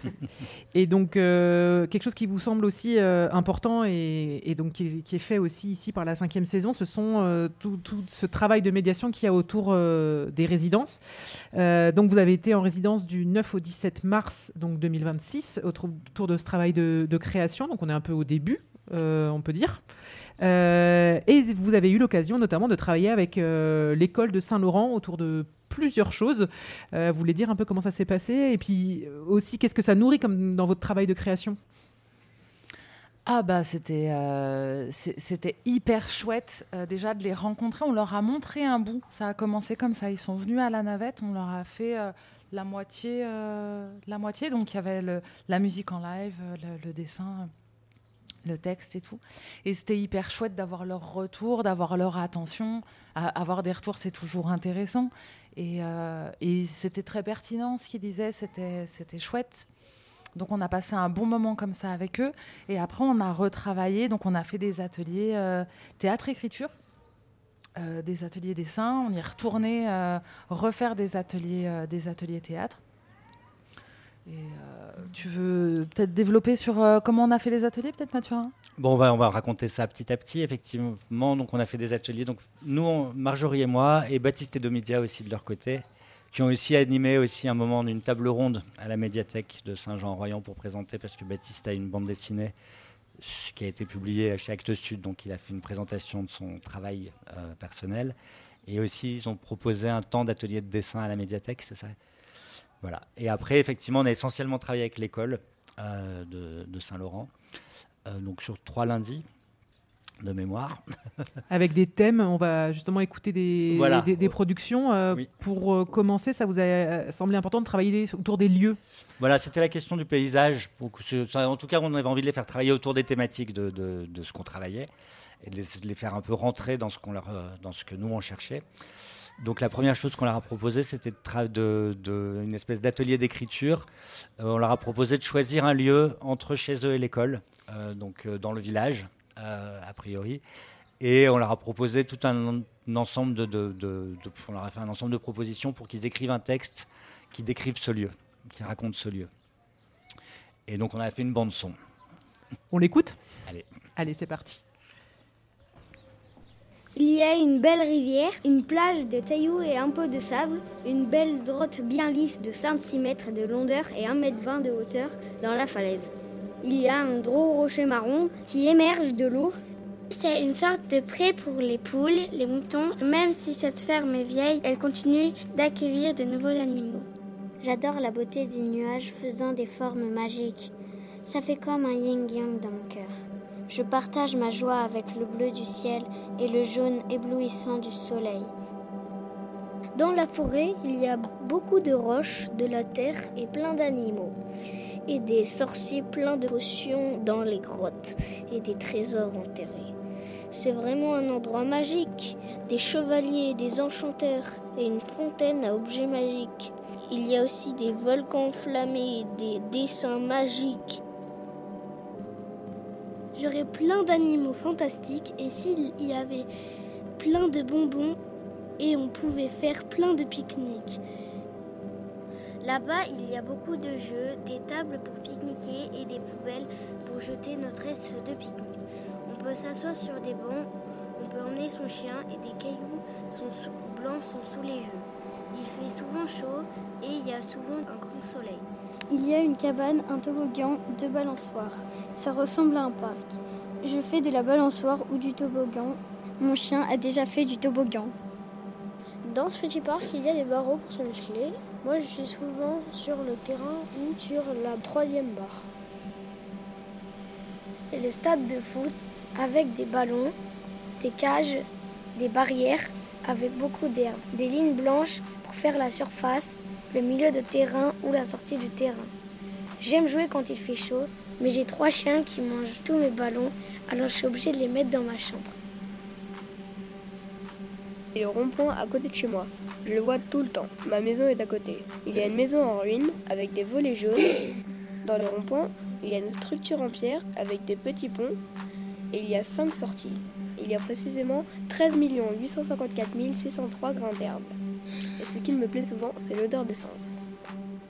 S1: Et donc, euh, quelque chose qui vous semble aussi euh, important et, et donc qui est, qui est fait aussi ici par la cinquième saison, ce sont euh, tout, tout ce travail de médiation qu'il y a autour euh, des résidences. Euh, donc, vous avez été en résidence du neuf au dix-sept mars donc deux mille vingt-six autour, autour de ce travail de, de création. Donc, on est un peu au début, euh, on peut dire. Euh, et vous avez eu l'occasion notamment de travailler avec euh, l'école de Saint-Laurent autour de plusieurs choses. Euh, vous voulez dire un peu comment ça s'est passé et puis aussi qu'est-ce que ça nourrit comme dans votre travail de création ?
S3: Ah bah c'était, euh, c'était hyper chouette euh, déjà de les rencontrer. On leur a montré un bout. Ça a commencé comme ça. Ils sont venus à la navette. On leur a fait euh, la moitié, euh, la moitié. Donc il y avait le, la musique en live, le, le dessin, le texte et tout. Et c'était hyper chouette d'avoir leur retour, d'avoir leur attention. À, avoir des retours, c'est toujours intéressant. Et, euh, et c'était très pertinent ce qu'ils disaient. C'était, c'était chouette. Donc, on a passé un bon moment comme ça avec eux. Et après, on a retravaillé. Donc, on a fait des ateliers euh, théâtre-écriture, euh, des ateliers dessin. On y est retourné euh, refaire des ateliers, euh, des ateliers théâtre. Et euh, tu veux peut-être développer sur euh, comment on a fait les ateliers, peut-être, Mathurin ?
S2: Bon, on va, on va raconter ça petit à petit, effectivement. Donc, on a fait des ateliers. Donc, nous, on, Marjorie et moi, et Baptiste et Domidia aussi de leur côté, qui ont aussi animé aussi un moment d'une table ronde à la médiathèque de Saint-Jean-en-Royan pour présenter, parce que Baptiste a une bande dessinée qui a été publiée chez Actes Sud, donc il a fait une présentation de son travail euh, personnel. Et aussi, ils ont proposé un temps d'atelier de dessin à la médiathèque, c'est ça ? Voilà. Et après, effectivement, on a essentiellement travaillé avec l'école euh, de, de Saint-Laurent, euh, donc sur trois lundis de mémoire.
S1: Avec des thèmes, on va justement écouter des,
S2: voilà.
S1: des, des productions. Euh, oui. Pour euh, commencer, ça vous a semblé important de travailler autour des lieux ?
S2: Voilà, c'était la question du paysage. Donc, en tout cas, on avait envie de les faire travailler autour des thématiques de, de, de ce qu'on travaillait et de les, de les faire un peu rentrer dans ce, qu'on leur, dans ce que nous, on cherchait. Donc la première chose qu'on leur a proposé, c'était de, tra- de, de une espèce d'atelier d'écriture. Euh, on leur a proposé de choisir un lieu entre chez eux et l'école, euh, donc euh, dans le village, euh, a priori. Et on leur a proposé tout un, un ensemble de, de, de, de, on leur a fait un ensemble de propositions pour qu'ils écrivent un texte qui décrive ce lieu, qui raconte ce lieu. Et donc on a fait une bande son.
S1: On l'écoute ?
S2: Allez.
S1: Allez, c'est parti.
S5: Il y a une belle rivière, une plage de cailloux et un peu de sable, une belle droite bien lisse de cinq-six mètres de longueur et un mètre vingt de hauteur dans la falaise. Il y a un gros rocher marron qui émerge de l'eau.
S6: C'est une sorte de pré pour les poules, les moutons. Même si cette ferme est vieille, elle continue d'accueillir de nouveaux animaux.
S5: J'adore la beauté des nuages faisant des formes magiques. Ça fait comme un yin-yang dans mon cœur. Je partage ma joie avec le bleu du ciel et le jaune éblouissant du soleil. Dans la forêt, il y a beaucoup de roches, de la terre et plein d'animaux. Et des sorciers pleins de potions dans les grottes et des trésors enterrés. C'est vraiment un endroit magique. Des chevaliers, des enchanteurs et une fontaine à objets magiques. Il y a aussi des volcans enflammés et des dessins magiques. J'aurais plein d'animaux fantastiques et s'il y avait plein de bonbons et on pouvait faire plein de pique-niques. Là-bas, il y a beaucoup de jeux, des tables pour pique-niquer et des poubelles pour jeter notre reste de pique-nique. On peut s'asseoir sur des bancs, on peut emmener son chien et des cailloux sont sous, blancs sont sous les jeux. Il fait souvent chaud et il y a souvent un grand soleil.
S6: Il y a une cabane, un toboggan, deux balançoires. Ça ressemble à un parc. Je fais de la balançoire ou du toboggan. Mon chien a déjà fait du toboggan.
S5: Dans ce petit parc, il y a des barreaux pour se muscler. Moi, je suis souvent sur le terrain ou sur la troisième barre. Et le stade de foot avec des ballons, des cages, des barrières avec beaucoup d'herbe, des lignes blanches pour faire la surface, le milieu de terrain ou la sortie du terrain. J'aime jouer quand il fait chaud, mais j'ai trois chiens qui mangent tous mes ballons, alors je suis obligée de les mettre dans ma chambre.
S7: Et le rond-point à côté de chez moi. Je le vois tout le temps. Ma maison est à côté. Il y a une maison en ruine avec des volets jaunes. Dans le rond-point, il y a une structure en pierre avec des petits ponts et il y a cinq sorties. Il y a précisément treize millions huit cent cinquante-quatre mille six cent trois grains d'herbe. Et ce qui me plaît souvent, c'est l'odeur d'essence.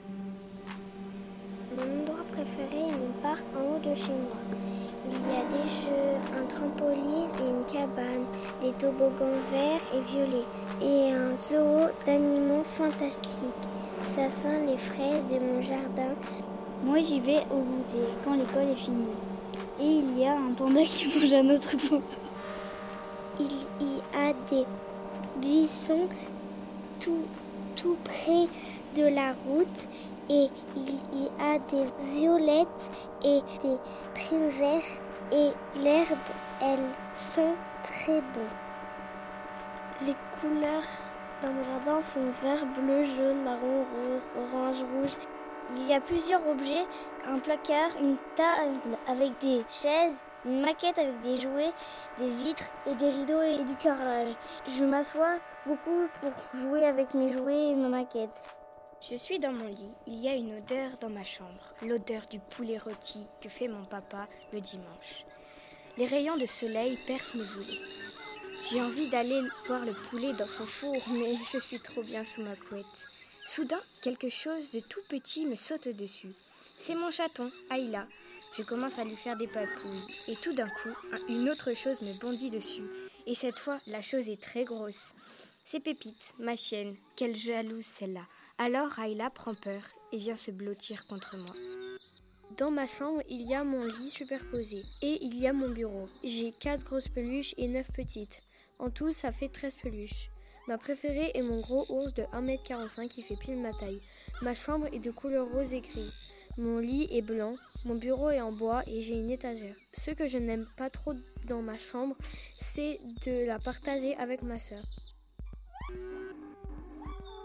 S6: Mon endroit préféré est mon parc en haut de chez moi. Il y a des jeux, un trampoline et une cabane, des toboggans verts et violets et un zoo d'animaux fantastiques. Ça sent les fraises de mon jardin.
S5: Moi, j'y vais au musée quand l'école est finie. Et il y a un panda qui mange un autre panda.
S6: Il y a des buissons tout, tout près de la route et il y a des violettes et des prés verts et l'herbe, elles sont très bonnes. Les couleurs dans mon jardin sont vert, bleu, jaune, marron, rose, orange, rouge. Il y a plusieurs objets, un placard, une table avec des chaises, une maquette avec des jouets, des vitres et des rideaux et du carrelage. Je m'assois beaucoup pour jouer avec mes jouets et ma maquette. Je suis dans mon lit, il y a une odeur dans ma chambre, l'odeur du poulet rôti que fait mon papa le dimanche. Les rayons de soleil percent mes volets. J'ai envie d'aller voir le poulet dans son four, mais je suis trop bien sous ma couette. Soudain, quelque chose de tout petit me saute dessus. C'est mon chaton, Ayla. Je commence à lui faire des papouilles. Et tout d'un coup, une autre chose me bondit dessus. Et cette fois, la chose est très grosse. C'est Pépite, ma chienne. Quelle jalouse celle-là. Alors Ayla prend peur et vient se blottir contre moi. Dans ma chambre, il y a mon lit superposé. Et il y a mon bureau. J'ai quatre grosses peluches et neuf petites. En tout, ça fait treize peluches. Ma préférée est mon gros ours de un mètre quarante-cinq qui fait pile ma taille. Ma chambre est de couleur rose et gris. Mon lit est blanc, mon bureau est en bois et j'ai une étagère. Ce que je n'aime pas trop dans ma chambre, c'est de la partager avec ma sœur.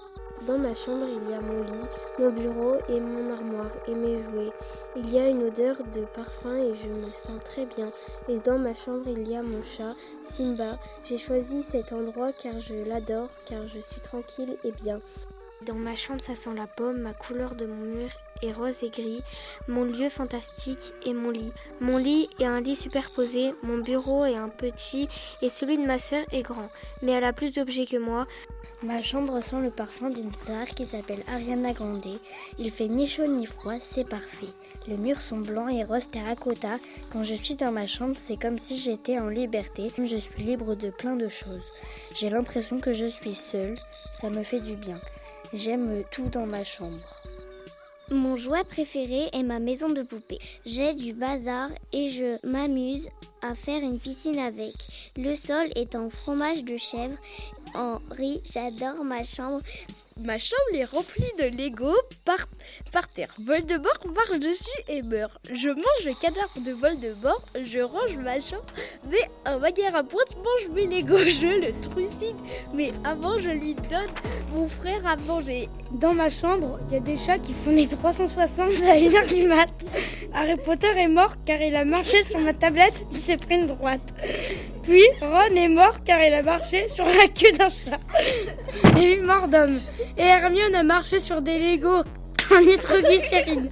S6: Dans ma chambre, il y a mon lit, mon bureau et mon armoire et mes jouets. Il y a une odeur de parfum et je me sens très bien. Et dans ma chambre, il y a mon chat, Simba. J'ai choisi cet endroit car je l'adore, car je suis tranquille et bien. Dans ma chambre, ça sent la pomme, ma couleur de mon mur est rose et gris, mon lieu fantastique est mon lit. Mon lit est un lit superposé, mon bureau est un petit et celui de ma sœur est grand, mais elle a plus d'objets que moi. Ma chambre sent le parfum d'une star qui s'appelle Ariana Grande. Il fait ni chaud ni froid, c'est parfait. Les murs sont blancs et rose terracotta. Quand je suis dans ma chambre, c'est comme si j'étais en liberté. Je suis libre de plein de choses. J'ai l'impression que je suis seule, ça me fait du bien. J'aime tout dans ma chambre.
S5: Mon jouet préféré est ma maison de poupée. J'ai du bazar et je m'amuse à faire une piscine avec. Le sol est en fromage de chèvre. Henri, j'adore ma chambre.
S7: Ma chambre est remplie de Lego par, par terre. Voldemort marche dessus et meurt. Je mange le cadavre de Voldemort. Je range ma chambre. Mais un bagarre à pointe mange mes Lego. Je le trucide. Mais avant, je lui donne mon frère à manger.
S8: Dans ma chambre, il y a des chats qui font les trois cent soixante à une heure du mat. Harry Potter est mort car il a marché sur ma tablette. Il s'est pris une droite. Puis Ron est mort car il a marché sur la queue d'un chat. J'ai eu mort d'homme. Et Hermione a marché sur des Legos en nitroglycérine.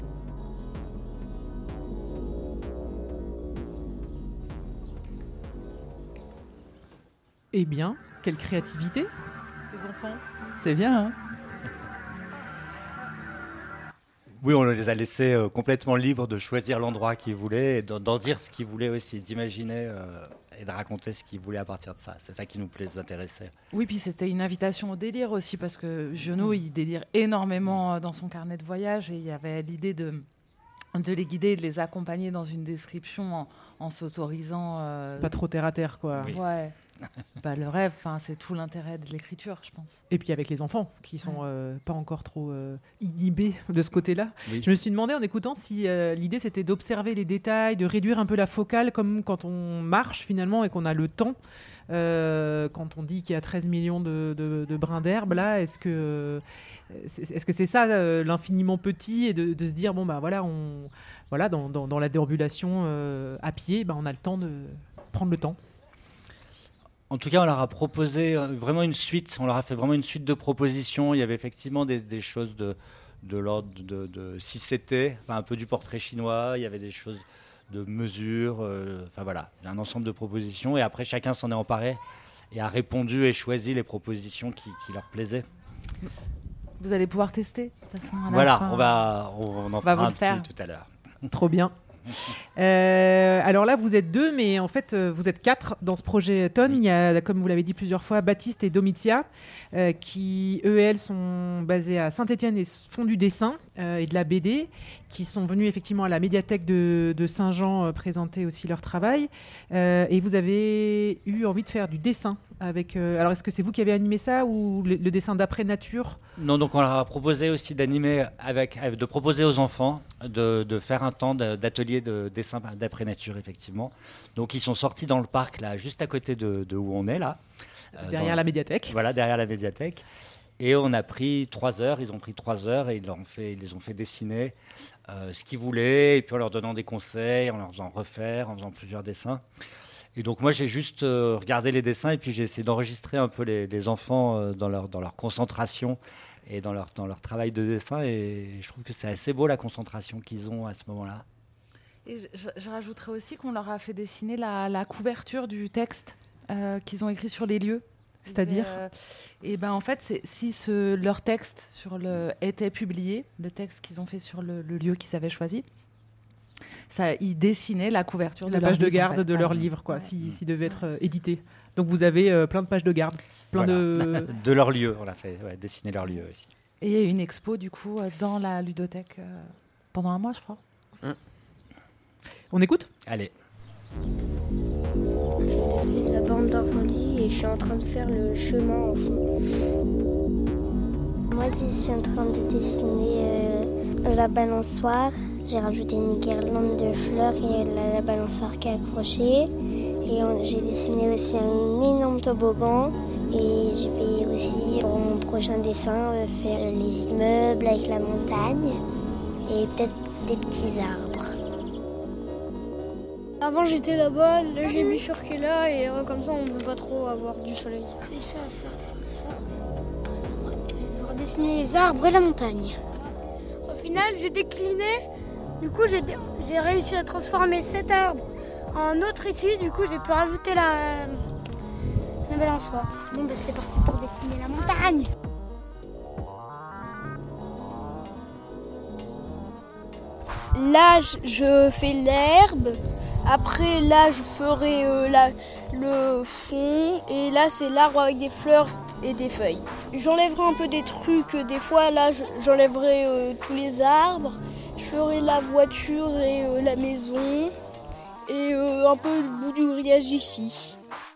S1: Eh bien, quelle créativité, ces enfants.
S3: C'est bien, hein?
S2: Oui, on les a laissés euh, complètement libres de choisir l'endroit qu'ils voulaient et d'en, d'en dire ce qu'ils voulaient aussi, d'imaginer euh, et de raconter ce qu'ils voulaient à partir de ça. C'est ça qui nous plaît, les intéresser.
S3: Oui, puis c'était une invitation au délire aussi, parce que Giono, il délire énormément dans son carnet de voyage et il y avait l'idée de, de les guider, de les accompagner dans une description en, en s'autorisant... Euh...
S1: Pas trop terre à terre, quoi.
S3: Oui. Ouais. Bah, le rêve, c'est tout l'intérêt de l'écriture, je pense.
S1: Et puis avec les enfants, qui sont
S3: ouais.
S1: euh, pas encore trop euh, inhibés de ce côté-là. Oui. Je me suis demandé en écoutant si euh, l'idée c'était d'observer les détails, de réduire un peu la focale, comme quand on marche finalement et qu'on a le temps. Euh, quand on dit qu'il y a treize millions de, de, de brins d'herbe, là, est-ce que, euh, c'est, est-ce que c'est ça euh, l'infiniment petit et de, de se dire, bon, bah voilà, on, voilà dans, dans, dans la déambulation euh, à pied, bah, on a le temps de prendre le temps.
S2: En tout cas, on leur a proposé vraiment une suite, on leur a fait vraiment une suite de propositions. Il y avait effectivement des, des choses de, de l'ordre de, de, de si c'était, enfin, un peu du portrait chinois, il y avait des choses de mesure, euh, enfin voilà, un ensemble de propositions. Et après, chacun s'en est emparé et a répondu et choisi les propositions qui, qui leur plaisaient.
S3: Vous allez pouvoir tester, de toute façon, à la
S2: Voilà,
S3: fin.
S2: on, va, on en fera un petit tout à l'heure.
S1: Trop bien. Euh, alors là, vous êtes deux, mais en fait, euh, vous êtes quatre dans ce projet Tonne. Il y a, comme vous l'avez dit plusieurs fois, Baptiste et Domitia, euh, qui, eux et elles, sont basés à Saint-Étienne et font du dessin euh, et de la B D, qui sont venus effectivement à la médiathèque de, de Saint-Jean euh, présenter aussi leur travail. Euh, et vous avez eu envie de faire du dessin avec... Euh, alors, est-ce que c'est vous qui avez animé ça ou le, le dessin d'après nature ?
S2: Non, donc on leur a proposé aussi d'animer, avec, de proposer aux enfants de, de faire un temps d'atelier de dessin d'après nature, effectivement. Donc ils sont sortis dans le parc, là, juste à côté de, de où on est, là.
S1: Derrière
S2: dans,
S1: la médiathèque.
S2: Voilà, derrière la médiathèque. Et on a pris trois heures, ils ont pris trois heures et ils, leur ont fait, ils les ont fait dessiner euh, ce qu'ils voulaient, et puis en leur donnant des conseils, en leur faisant refaire, en faisant plusieurs dessins. Et donc moi j'ai juste euh, regardé les dessins et puis j'ai essayé d'enregistrer un peu les, les enfants euh, dans, leur, dans leur concentration et dans leur, dans leur travail de dessin, et je trouve que c'est assez beau la concentration qu'ils ont à ce moment-là.
S3: Et je, je rajouterais aussi qu'on leur a fait dessiner la, la couverture du texte euh, qu'ils ont écrit sur les lieux.
S1: C'est-à-dire
S3: euh, Et ben en fait, c'est, si ce, leur texte sur le, était publié, le texte qu'ils ont fait sur le, le lieu qu'ils avaient choisi, ça, ils dessinaient la couverture
S1: la
S3: de
S1: page
S3: leur
S1: de
S3: livre,
S1: garde
S3: en fait.
S1: de leur
S3: ouais.
S1: livre, quoi,
S3: ouais.
S1: s'il si devait être euh, édité. Donc vous avez euh, plein de pages de garde, plein
S2: Voilà.
S1: de...
S2: de leur lieu, on a fait ouais, dessiner leur lieu aussi.
S3: Et il y a eu une expo du coup dans la ludothèque euh, pendant un mois, je crois.
S2: Mmh.
S1: On écoute ?
S2: Allez.
S6: La bande d'incendie et je suis en train de faire le chemin en fond.
S5: Moi, je suis en train de dessiner euh, la balançoire. J'ai rajouté une guirlande de fleurs et la, la balançoire qui est accrochée. Et on, j'ai dessiné aussi un énorme toboggan,
S6: Et je vais aussi, pour mon prochain dessin, euh, faire les immeubles avec la montagne et peut-être des petits arbres.
S8: Avant j'étais là-bas, là j'ai bifurqué là et euh, comme ça on ne veut pas trop avoir du soleil. Et ça, ça, ça, ça. Ouais, je vais devoir dessiner les arbres et la montagne. Au final j'ai décliné, du coup j'ai, j'ai réussi à transformer cet arbre en autre ici, du coup j'ai pu rajouter la, la balançoire. Bon ben c'est parti pour dessiner la montagne.
S7: Là, je fais l'herbe. Après, là, je ferai euh, la, le fond. Et là, c'est l'arbre avec des fleurs et des feuilles. J'enlèverai un peu des trucs. Des fois, là, j'enlèverai euh, tous les arbres. Je ferai la voiture et euh, la maison. Et euh, un peu le bout du grillage ici.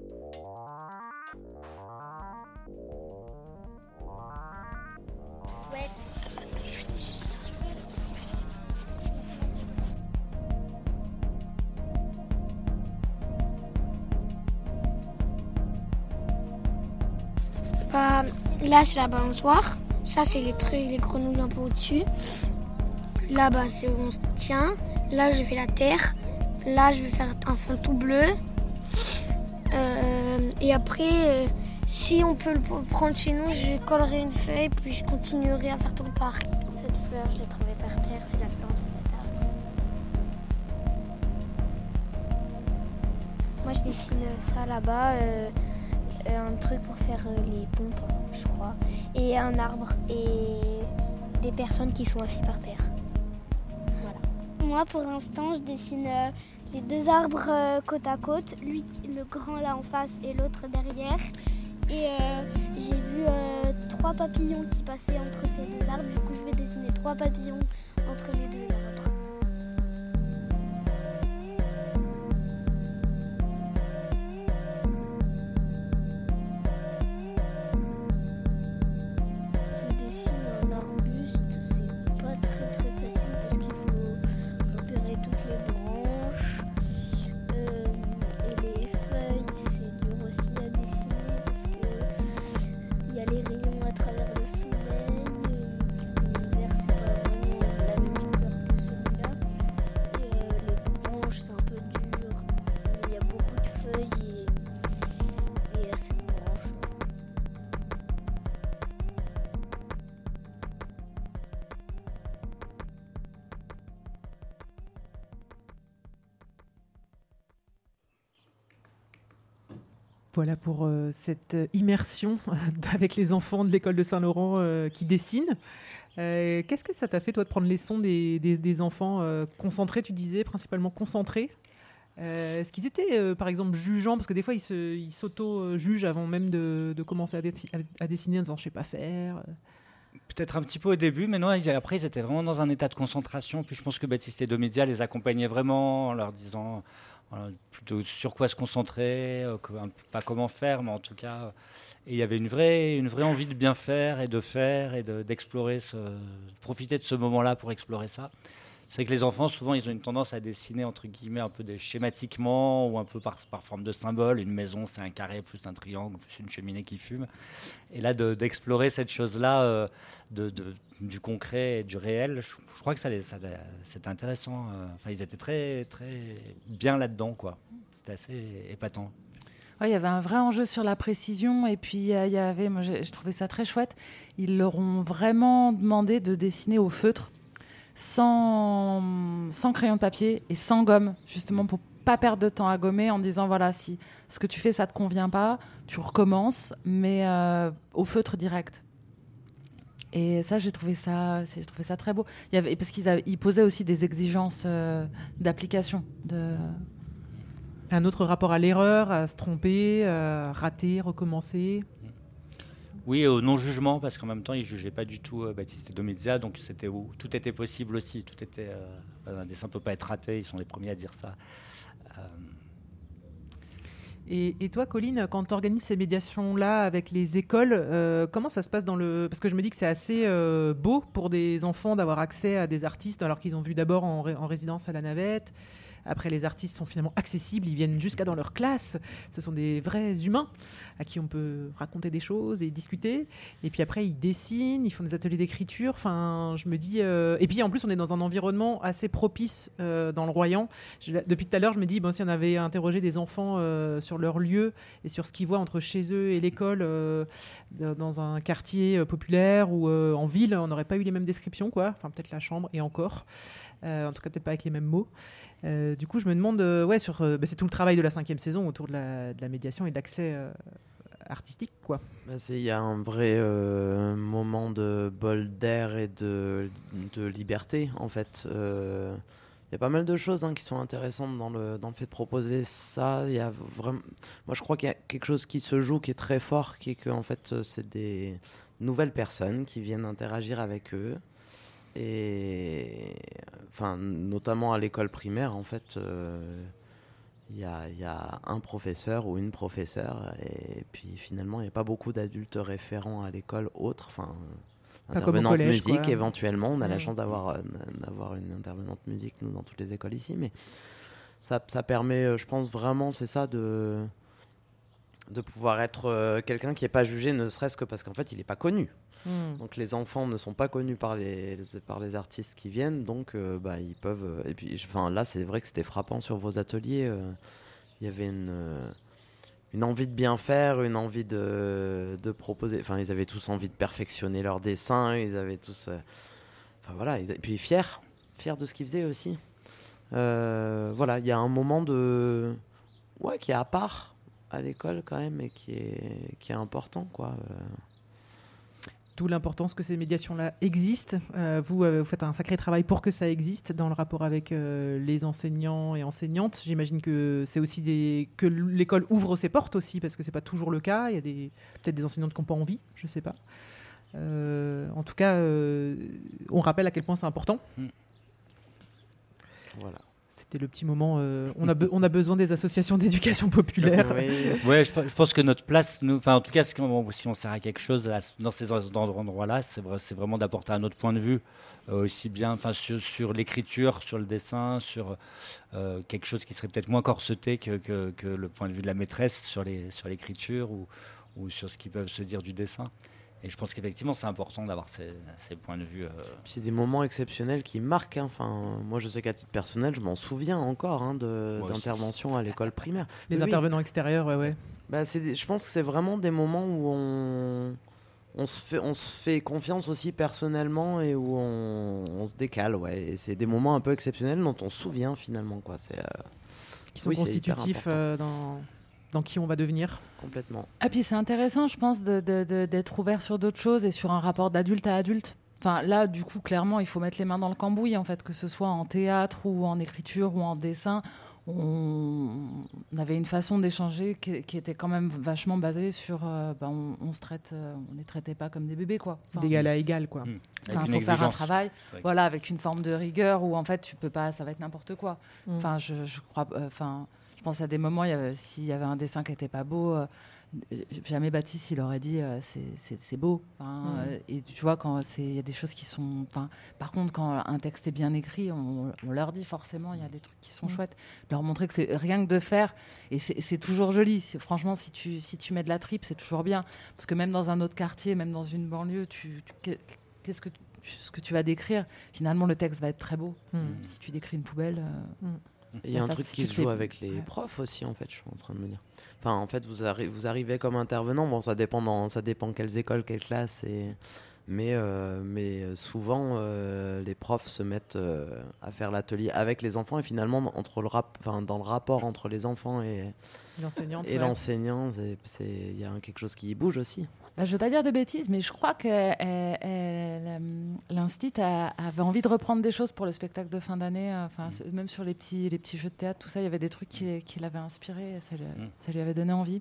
S8: Bah, là c'est la balançoire, ça c'est les trucs, les grenouilles un peu au-dessus. Là bah c'est où on se tient. Là je fais la terre. Là je vais faire un fond tout bleu. Euh, et après, euh, si on peut le prendre chez nous, je collerai une feuille puis je continuerai à faire tout le parc.
S6: Cette fleur, je l'ai trouvée par terre, c'est la fleur de cet arbre. Moi je dessine ça là-bas. Euh, un truc pour faire les pompes, je crois, et un arbre et des personnes qui sont assises par terre. Voilà.
S8: Moi, pour l'instant, je dessine euh, les deux arbres euh, côte à côte, lui, le grand là en face et l'autre derrière. Et euh, j'ai vu euh, trois papillons qui passaient entre ces deux arbres. Du coup, je vais dessiner trois papillons entre les deux arbres.
S1: Voilà pour euh, cette immersion avec les enfants de l'école de Saint-Laurent euh, qui dessinent. Euh, qu'est-ce que ça t'a fait, toi, de prendre les sons des, des, des enfants euh, concentrés, tu disais, principalement concentrés euh, Est-ce qu'ils étaient, euh, par exemple, jugeants? Parce que des fois, ils, se, ils s'auto-jugent avant même de, de commencer à, dessi- à dessiner en disant « je sais pas faire ».
S2: Peut-être un petit peu au début, mais non, ils, après, ils étaient vraiment dans un état de concentration. Puis je pense que Baptiste et Domédia les accompagnaient vraiment en leur disant... Voilà, plutôt sur quoi se concentrer, euh, pas comment faire, mais en tout cas, euh, et il y avait une vraie, une vraie envie de bien faire et de faire et de, d'explorer, ce, de profiter de ce moment-là pour explorer ça. C'est vrai que les enfants, souvent, ils ont une tendance à dessiner, entre guillemets, un peu des, schématiquement ou un peu par, par forme de symbole. Une maison, c'est un carré plus un triangle, plus une cheminée qui fume. Et là, de, d'explorer cette chose-là, euh, de, de, du concret et du réel, je, je crois que ça, ça, c'était intéressant. Enfin, ils étaient très, très bien là-dedans, quoi. C'était assez épatant.
S3: Ouais, il y avait un vrai enjeu sur la précision et puis euh, il y avait, moi j'ai, j'ai trouvé ça très chouette. Ils leur ont vraiment demandé de dessiner au feutre, sans, sans crayon de papier et sans gomme, justement pour pas perdre de temps à gommer, en disant voilà, si ce que tu fais ça te convient pas, tu recommences, mais euh, au feutre direct. Et ça, j'ai trouvé ça, j'ai trouvé ça très beau. Il y avait, parce qu'ils avaient, ils posaient aussi des exigences euh, d'application. De...
S1: Un autre rapport à l'erreur, à se tromper, à rater, recommencer.
S2: Oui, au non-jugement, parce qu'en même temps, ils ne jugeaient pas du tout euh, Baptiste et Domédia, donc c'était où tout était possible aussi. Tout était, euh, un dessin ne peut pas être raté, ils sont les premiers à dire ça. Euh...
S1: Et, et toi, Colline, quand tu organises ces médiations-là avec les écoles, euh, comment ça se passe dans le... Parce que je me dis que c'est assez euh, beau pour des enfants d'avoir accès à des artistes, alors qu'ils ont vu d'abord en, ré- en résidence à la Navette. Après, les artistes sont finalement accessibles, ils viennent jusqu'à dans leur classe. Ce sont des vrais humains à qui on peut raconter des choses et discuter. Et puis après, ils dessinent, ils font des ateliers d'écriture. Enfin, je me dis... Euh... Et puis en plus, on est dans un environnement assez propice euh, dans le Royan. Je, depuis tout à l'heure, je me dis, bon, si on avait interrogé des enfants euh, sur leur lieu et sur ce qu'ils voient entre chez eux et l'école, euh, dans un quartier euh, populaire ou euh, en ville, on n'aurait pas eu les mêmes descriptions, quoi. Enfin, peut-être la chambre et encore. Euh, en tout cas, peut-être pas avec les mêmes mots. Euh, du coup, je me demande, euh, ouais, sur, euh, bah, c'est tout le travail de la cinquième saison autour de la, de la médiation et de l'accès euh, artistique, quoi.
S4: Bah, il y a un vrai euh, moment de bol d'air et de, de liberté, en fait. Il euh, y a pas mal de choses hein, qui sont intéressantes dans le, dans le fait de proposer ça. Y a vraiment... Moi, je crois qu'il y a quelque chose qui se joue, qui est très fort, qui est que en fait, c'est des nouvelles personnes qui viennent interagir avec eux. Et enfin, notamment à l'école primaire, en fait, il euh, y, y a un professeur ou une professeure, et puis finalement, il n'y a pas beaucoup d'adultes référents à l'école autres. Enfin, intervenante musique, quoi. Éventuellement, on a mmh. la chance d'avoir, euh, d'avoir une intervenante musique, nous, dans toutes les écoles ici, mais ça, ça permet, je pense vraiment, c'est ça, de, de pouvoir être euh, quelqu'un qui n'est pas jugé, ne serait-ce que parce qu'en fait, il n'est pas connu. Mmh. Donc les enfants ne sont pas connus par les, par les artistes qui viennent, donc euh, bah, ils peuvent... Euh, et puis enfin, là, c'est vrai que c'était frappant sur vos ateliers. Euh, il y avait une, euh, une envie de bien faire, une envie de, de proposer... Enfin, ils avaient tous envie de perfectionner leur dessin, ils avaient tous... Euh, enfin voilà, ils, et puis fiers, fiers de ce qu'ils faisaient aussi. Euh, voilà, il y a un moment de... Ouais, qui est à part à l'école quand même, et qui est, qui est important, quoi. Euh,
S1: D'où l'importance que ces médiations-là existent. Euh, vous, euh, vous faites un sacré travail pour que ça existe dans le rapport avec euh, les enseignants et enseignantes. J'imagine que c'est aussi des... que l'école ouvre ses portes aussi, parce que c'est pas toujours le cas. Il y a des... peut-être des enseignantes qui n'ont pas envie, je sais pas. Euh, en tout cas, euh, on rappelle à quel point c'est important.
S4: Mmh. Voilà.
S1: C'était le petit moment. Euh, on, a be- on a besoin des associations d'éducation populaire.
S2: Oui, ouais, je, je pense que notre place, nous, enfin, en tout cas, si on, si on sert à quelque chose là, dans ces endroits-là, c'est, vrai, c'est vraiment d'apporter un autre point de vue, euh, aussi bien, enfin, sur, sur l'écriture, sur le dessin, sur euh, quelque chose qui serait peut-être moins corseté que, que, que le point de vue de la maîtresse sur, les, sur l'écriture ou, ou sur ce qu'ils peuvent se dire du dessin. Et je pense qu'effectivement, c'est important d'avoir ces, ces points de vue. Euh...
S4: C'est des moments exceptionnels qui marquent. Hein. Enfin, moi, je sais qu'à titre personnel, je m'en souviens encore hein, de, d'interventions à l'école primaire.
S1: Les
S4: oui,
S1: intervenants extérieurs, ouais, ouais.
S4: Bah, c'est des, je pense que c'est vraiment des moments où on, on, se fait, on se fait confiance aussi personnellement et où on, on se décale. Ouais. Et c'est des moments un peu exceptionnels dont on se souvient finalement. Quoi. C'est, euh...
S1: Qui sont oui, constitutifs euh, dans... dans qui on va devenir.
S4: Complètement.
S3: Et puis c'est intéressant, je pense, de, de, de, d'être ouvert sur d'autres choses et sur un rapport d'adulte à adulte. Enfin, là, du coup, clairement, il faut mettre les mains dans le cambouis, en fait, que ce soit en théâtre ou en écriture ou en dessin. On, on avait une façon d'échanger qui, qui était quand même vachement basée sur... Euh, bah, on, on se traite... Euh, on les traitait pas comme des bébés, quoi. Enfin,
S1: d'égal à égal, quoi.
S2: Mmh.
S3: Il faut faire un travail, voilà, avec une forme de rigueur où, en fait, tu peux pas... Ça va être n'importe quoi. Enfin, mmh. je, je crois... Enfin... Euh, Je pense à des moments, il y avait, s'il y avait un dessin qui n'était pas beau, euh, jamais Baptiste, il aurait dit euh, c'est, c'est, c'est beau. Hein, mmh. euh, et tu vois, il y a des choses qui sont... Par contre, quand un texte est bien écrit, on, on leur dit forcément, il y a des trucs qui sont mmh. chouettes. Leur montrer que c'est rien que de faire. Et c'est, c'est toujours joli. C'est, franchement, si tu, si tu mets de la tripe, c'est toujours bien. Parce que même dans un autre quartier, même dans une banlieue, tu, tu, qu'est-ce que, ce que tu vas décrire, finalement, le texte va être très beau. Mmh. Si tu décris une poubelle... Euh, mmh.
S4: Il y a un truc qui se joue avec les profs aussi, en fait, je suis en train de me dire. Enfin, en fait, vous, arri- vous arrivez comme intervenant, bon, ça dépend, dans, ça dépend quelles écoles, quelles classes, et... mais, euh, mais souvent, euh, les profs se mettent euh, à faire l'atelier avec les enfants, et finalement, entre le rap- dans le rapport entre les enfants et,
S1: L'enseignante,
S4: et
S1: ouais.
S4: l'enseignant, il y a quelque chose qui bouge aussi.
S3: Bah, je ne veux pas dire de bêtises, mais je crois que elle, elle, l'Instit a, avait envie de reprendre des choses pour le spectacle de fin d'année. Enfin, mmh. Même sur les petits, les petits jeux de théâtre, tout ça, il y avait des trucs qui, qui l'avaient inspiré. Ça lui, mmh. ça lui avait donné envie.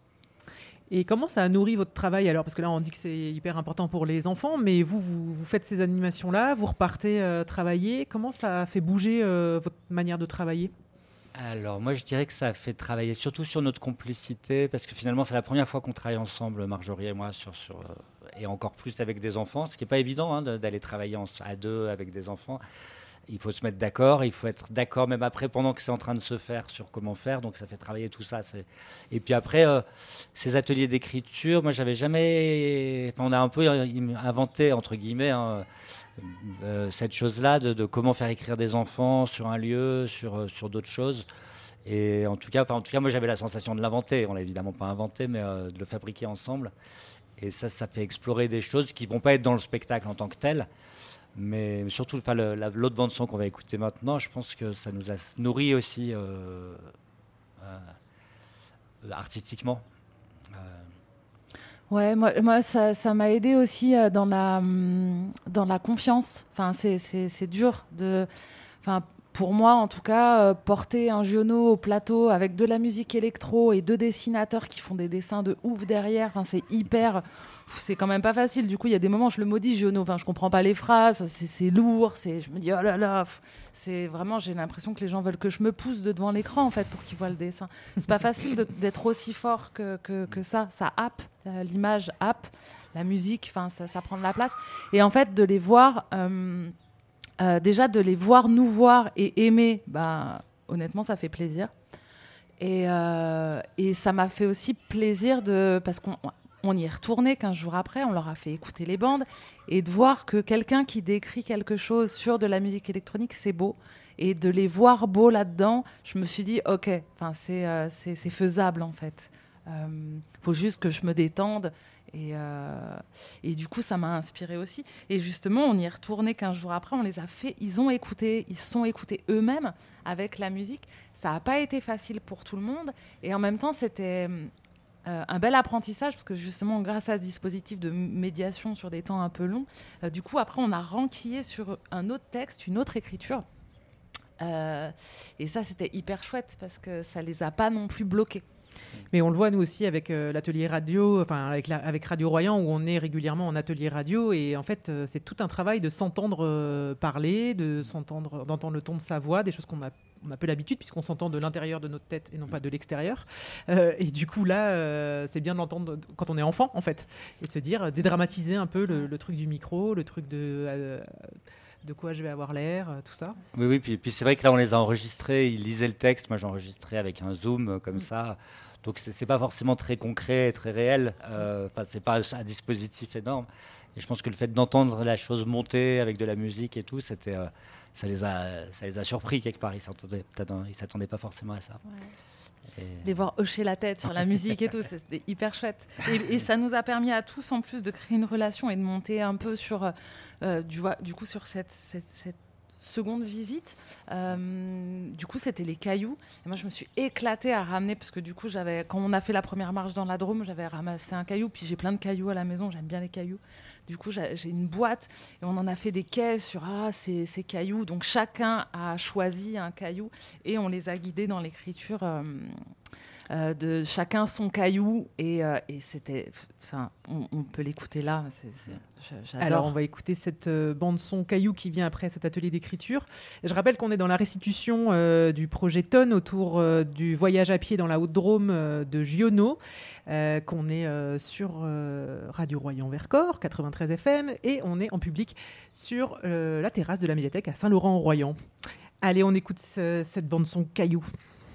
S1: Et comment ça a nourri votre travail alors ? Parce que là, on dit que c'est hyper important pour les enfants, mais vous, vous, vous faites ces animations-là, vous repartez euh, travailler. Comment ça a fait bouger euh, votre manière de travailler ?
S2: Alors moi je dirais que ça a fait travailler surtout sur notre complicité parce que finalement c'est la première fois qu'on travaille ensemble, Marjorie et moi, sur, sur, euh, et encore plus avec des enfants, ce qui n'est pas évident hein, de, d'aller travailler en, à deux avec des enfants. il faut se mettre d'accord, il faut être d'accord même après, pendant que c'est en train de se faire, sur comment faire. Donc ça fait travailler tout ça. C'est... Et puis après, euh, ces ateliers d'écriture, moi j'avais jamais... Enfin, on a un peu inventé, entre guillemets, hein, euh, cette chose-là de, de comment faire écrire des enfants sur un lieu, sur, sur d'autres choses. Et en tout cas, enfin, en tout cas, moi j'avais la sensation de l'inventer. On l'a évidemment pas inventé, mais euh, de le fabriquer ensemble. Et ça, ça fait explorer des choses qui vont pas être dans le spectacle en tant que tel. Mais surtout, enfin, le, la, l'autre bande-son qu'on va écouter maintenant, je pense que ça nous a nourri aussi euh, euh, artistiquement. Euh.
S3: Ouais, moi, moi ça, ça m'a aidé aussi euh, dans, la, dans la confiance. Enfin, c'est, c'est, c'est dur de... Enfin, pour moi, en tout cas, euh, porter un Giono au plateau avec de la musique électro et deux dessinateurs qui font des dessins de ouf derrière, enfin, c'est hyper... C'est quand même pas facile. Du coup, il y a des moments, je le maudis, Giono. Enfin, je comprends pas les phrases. C'est, c'est lourd. C'est, je me dis, oh là là. C'est vraiment, j'ai l'impression que les gens veulent que je me pousse de devant l'écran, en fait, pour qu'ils voient le dessin. C'est pas facile de, d'être aussi fort que, que, que ça. Ça happe. L'image happe. La musique, enfin, ça, ça prend de la place. Et en fait, de les voir, euh, euh, déjà, de les voir nous voir et aimer, bah, honnêtement, ça fait plaisir. Et, euh, et ça m'a fait aussi plaisir de, parce qu'on, on y est retourné quinze jours après, on leur a fait écouter les bandes, et de voir que quelqu'un qui décrit quelque chose sur de la musique électronique, c'est beau. Et de les voir beaux là-dedans, je me suis dit, ok, c'est, euh, c'est, c'est faisable en fait. Il euh, faut juste que je me détende. Et, euh, et du coup, ça m'a inspirée aussi. Et justement, on y est retourné quinze jours après, on les a fait, ils ont écouté, ils se sont écoutés eux-mêmes avec la musique. Ça n'a pas été facile pour tout le monde. Et en même temps, c'était... Euh, un bel apprentissage, parce que justement, grâce à ce dispositif de médiation sur des temps un peu longs, euh, du coup, après, on a renquillé sur un autre texte, une autre écriture. Euh, et ça, c'était hyper chouette, parce que ça les a pas non plus bloqués.
S1: Mais on le voit nous aussi avec euh, l'atelier radio, enfin avec, la, avec Radio Royan, où on est régulièrement en atelier radio, et en fait euh, c'est tout un travail de s'entendre euh, parler, de s'entendre, d'entendre le ton de sa voix, des choses qu'on a, on a peu l'habitude puisqu'on s'entend de l'intérieur de notre tête et non pas de l'extérieur. Euh, et du coup là, euh, c'est bien de l'entendre quand on est enfant en fait, et se dire, dédramatiser un peu le, le truc du micro, le truc de... Euh, de quoi je vais avoir l'air, euh, tout ça.
S2: Oui, oui, puis, puis c'est vrai que là, on les a enregistrés, ils lisaient le texte, moi j'ai enregistré avec un zoom euh, comme mmh. ça, donc c'est, c'est pas forcément très concret, très réel, euh, enfin c'est pas un dispositif énorme, et je pense que le fait d'entendre la chose monter avec de la musique et tout, c'était, euh, ça, les a, ça les a surpris quelque part, ils s'attendaient, ils s'attendaient pas forcément à ça. Ouais.
S3: Et... les voir hocher la tête sur la musique et tout, c'était hyper chouette. Et, et ça nous a permis à tous, en plus, de créer une relation et de monter un peu sur, euh, du, du coup, sur cette, cette, cette seconde visite. Euh, du coup, c'était les cailloux. Et moi, je me suis éclatée à ramener, parce que du coup, j'avais, quand on a fait la première marche dans la Drôme, j'avais ramassé un caillou, puis j'ai plein de cailloux à la maison, j'aime bien les cailloux. Du coup, j'ai, j'ai une boîte et on en a fait des caisses sur ah, ces, ces cailloux. Donc, chacun a choisi un caillou et on les a guidés dans l'écriture euh, euh, de chacun son caillou. Et, euh, et c'était... Ça, on, on peut l'écouter là. C'est, c'est, j'adore.
S1: Alors, on va écouter cette euh, bande-son caillou qui vient après cet atelier d'écriture. Et je rappelle qu'on est dans la restitution euh, du projet Tonne autour euh, du voyage à pied dans la Haute-Drôme euh, de Giono, euh, qu'on est euh, sur euh, Radio Royan-Vercors, quatre-vingt-treize F M, et on est en public sur euh, la terrasse de la médiathèque à Saint-Laurent-en-Royan. Allez, on écoute ce, cette bande-son caillou.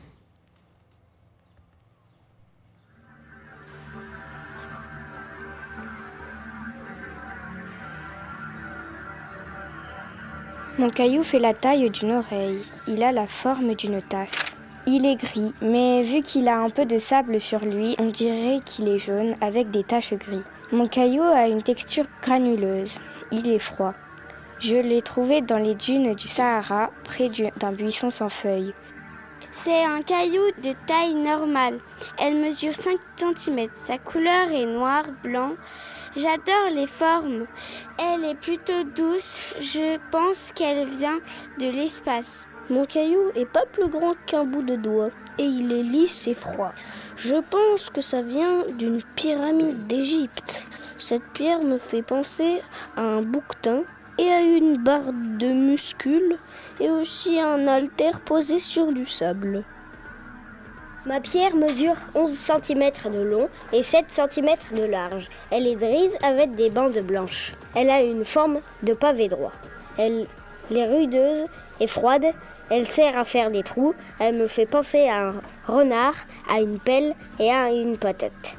S6: Mon caillou fait la taille d'une oreille. Il a la forme d'une tasse. Il est gris, mais vu qu'il a un peu de sable sur lui, on dirait qu'il est jaune avec des taches gris. Mon caillou a une texture granuleuse. Il est froid. Je l'ai trouvé dans les dunes du Sahara, près du, d'un buisson sans feuilles.
S5: C'est un caillou de taille normale. Elle mesure cinq centimètres. Sa couleur est noir-blanc. J'adore les formes. Elle est plutôt douce. Je pense qu'elle vient de l'espace.
S9: Mon caillou est pas plus grand qu'un bout de doigt et il est lisse et froid. Je pense que ça vient d'une pyramide d'Égypte. Cette pierre me fait penser à un bouquetin et à une barre de muscles et aussi à un haltère posé sur du sable.
S10: Ma pierre mesure onze centimètres de long et sept centimètres de large. Elle est grise avec des bandes blanches. Elle a une forme de pavé droit. Elle Elle est rugueuse et froide. Elle sert à faire des trous. Elle me fait penser à un renard, à une pelle et à une patate.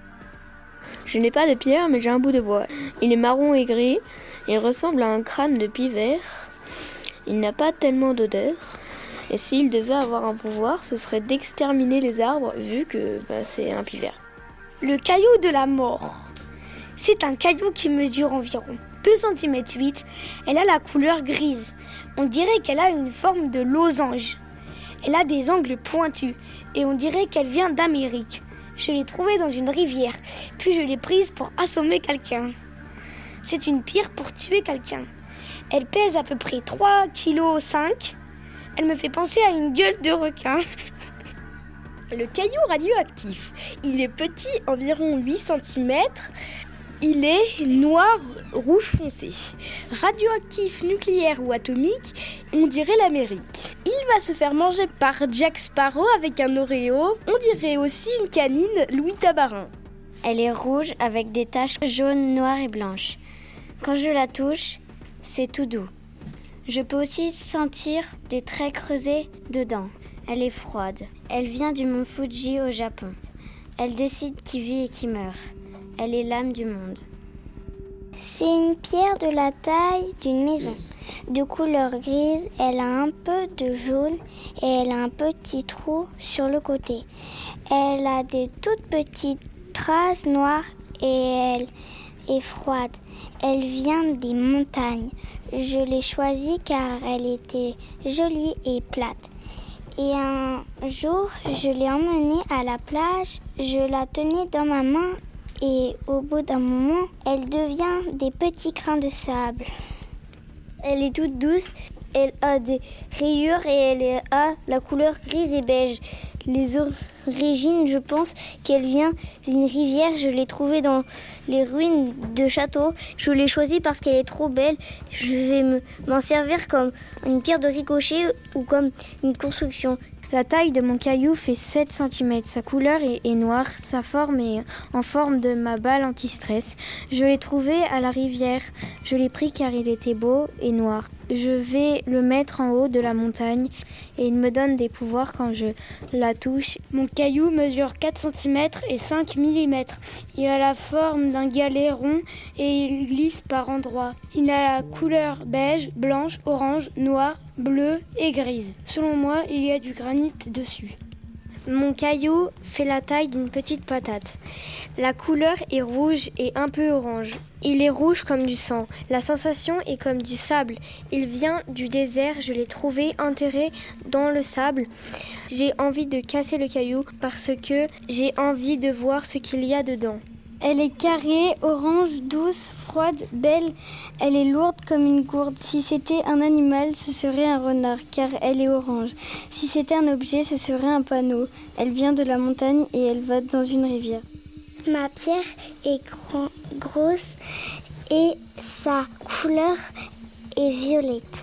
S7: Je n'ai pas de pierre, mais j'ai un bout de bois. Il est marron et gris. Il ressemble à un crâne de pivert. Il n'a pas tellement d'odeur. Et s'il devait avoir un pouvoir, ce serait d'exterminer les arbres, vu que bah, c'est un pivert.
S8: Le caillou de la mort. C'est un caillou qui mesure environ deux centimètres huit. Elle a la couleur grise. On dirait qu'elle a une forme de losange. Elle a des angles pointus et on dirait qu'elle vient d'Amérique. Je l'ai trouvée dans une rivière, puis je l'ai prise pour assommer quelqu'un. C'est une pierre pour tuer quelqu'un. Elle pèse à peu près trois virgule cinq kilos. Elle me fait penser à une gueule de requin.
S11: Le caillou radioactif. Il est petit, environ huit centimètres. Il est noir rouge foncé. Radioactif, nucléaire ou atomique, on dirait l'Amérique. Il va se faire manger par Jack Sparrow avec un Oreo. On dirait aussi une canine Louis Tabarin.
S5: Elle est rouge avec des taches jaunes, noires et blanches. Quand je la touche, c'est tout doux. Je peux aussi sentir des traits creusés dedans. Elle est froide. Elle vient du mont Fuji au Japon. Elle décide qui vit et qui meurt. Elle est l'âme du monde.
S6: C'est une pierre de la taille d'une maison. De couleur grise, elle a un peu de jaune et elle a un petit trou sur le côté. Elle a des toutes petites traces noires et elle est froide. Elle vient des montagnes. Je l'ai choisie car elle était jolie et plate. Et un jour, je l'ai emmenée à la plage. Je la tenais dans ma main et au bout d'un moment, elle devient des petits grains de sable. Elle est toute douce, elle a des rayures et elle a la couleur grise et beige. Les origines, je pense qu'elle vient d'une rivière. Je l'ai trouvée dans les ruines de châteaux. Je l'ai choisie parce qu'elle est trop belle. Je vais me, m'en servir comme une pierre de ricochet ou comme une construction.
S12: La taille de mon caillou fait sept centimètres. Sa couleur est, est noire. Sa forme est en forme de ma balle anti-stress. Je l'ai trouvé à la rivière. Je l'ai pris car il était beau et noir. Je vais le mettre en haut de la montagne et il me donne des pouvoirs quand je la touche.
S8: Mon caillou mesure quatre centimètres et cinq millimètres. Il a la forme d'un galet rond et il glisse par endroits. Il a la couleur beige, blanche, orange, noire, bleue et grise. Selon moi, il y a du granit dessus.
S12: Mon caillou fait la taille d'une petite patate. La couleur est rouge et un peu orange. Il est rouge comme du sang. La sensation est comme du sable. Il vient du désert. Je l'ai trouvé enterré dans le sable. J'ai envie de casser le caillou parce que j'ai envie de voir ce qu'il y a dedans.
S6: Elle est carrée, orange, douce, froide, belle. Elle est lourde comme une gourde. Si c'était un animal, ce serait un renard, car elle est orange. Si c'était un objet, ce serait un panneau. Elle vient de la montagne et elle va dans une rivière.
S5: Ma pierre est grand, grosse et sa couleur est violette.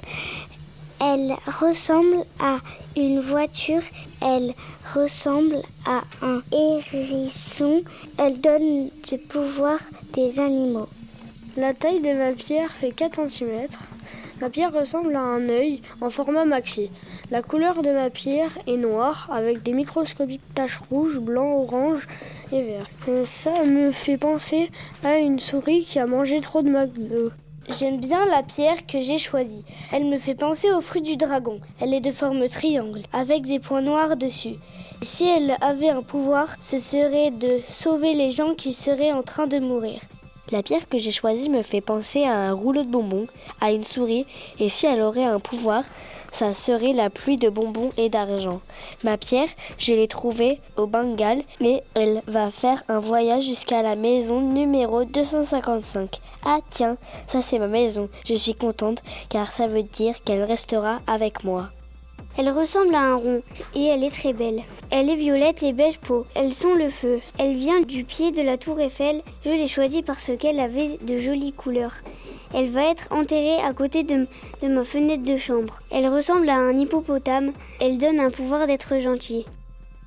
S5: Elle ressemble à une voiture, elle ressemble à un hérisson, elle donne du pouvoir des animaux.
S11: La taille de ma pierre fait quatre centimètres. Ma pierre ressemble à un œil en format maxi. La couleur de ma pierre est noire avec des microscopiques taches rouges, blanc, orange et vert. Ça me fait penser à une souris qui a mangé trop de McDo.
S8: J'aime bien la pierre que j'ai choisie. Elle me fait penser au fruit du dragon. Elle est de forme triangle, avec des points noirs dessus. Si elle avait un pouvoir, ce serait de sauver les gens qui seraient en train de mourir.
S10: La pierre que j'ai choisie me fait penser à un rouleau de bonbons, à une souris, et si elle aurait un pouvoir, ça serait la pluie de bonbons et d'argent. Ma pierre, je l'ai trouvée au Bengale et elle va faire un voyage jusqu'à la maison numéro deux cent cinquante-cinq. Ah tiens, ça c'est ma maison. Je suis contente car ça veut dire qu'elle restera avec moi.
S6: Elle ressemble à un rond et elle est très belle. Elle est violette et beige peau. Elle sent le feu. Elle vient du pied de la tour Eiffel. Je l'ai choisie parce qu'elle avait de jolies couleurs. Elle va être enterrée à côté de, de ma fenêtre de chambre. Elle ressemble à un hippopotame. Elle donne un pouvoir d'être gentille.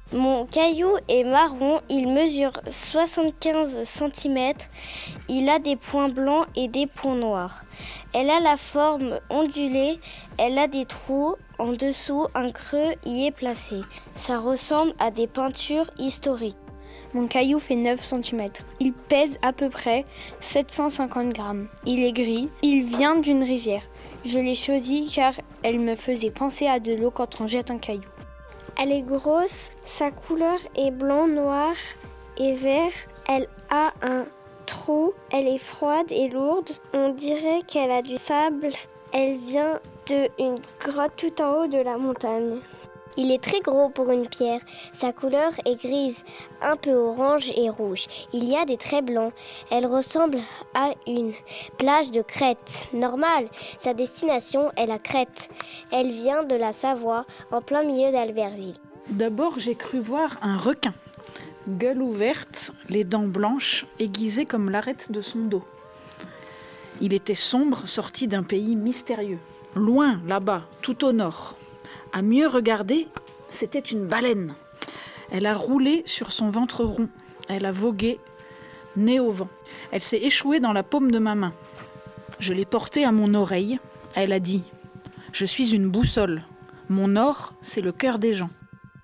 S6: Mon caillou est marron, il mesure soixante-quinze centimètres, il a des points blancs et des points noirs. Elle a la forme ondulée, elle a des trous, en dessous un creux y est placé. Ça ressemble à des peintures historiques.
S11: Mon caillou fait neuf centimètres. Il pèse à peu près sept cent cinquante grammes. Il est gris, il vient d'une rivière. Je l'ai choisi car elle me faisait penser à de l'eau quand on jette un caillou.
S6: Elle est grosse, sa couleur est blanc, noir et vert. Elle a un trou, elle est froide et lourde. On dirait qu'elle a du sable. Elle vient d'une grotte tout en haut de la montagne.
S5: Il est très gros pour une pierre. Sa couleur est grise, un peu orange et rouge. Il y a des traits blancs. Elle ressemble à une plage de Crète. Normal, sa destination est la Crète. Elle vient de la Savoie, en plein milieu d'Albertville.
S13: D'abord, j'ai cru voir un requin. Gueule ouverte, les dents blanches, aiguisées comme l'arête de son dos. Il était sombre, sorti d'un pays mystérieux. Loin, là-bas, tout au nord. À mieux regarder, c'était une baleine. Elle a roulé sur son ventre rond. Elle a vogué, nez au vent. Elle s'est échouée dans la paume de ma main. Je l'ai portée à mon oreille. Elle a dit « Je suis une boussole. Mon nord, c'est le cœur des gens. »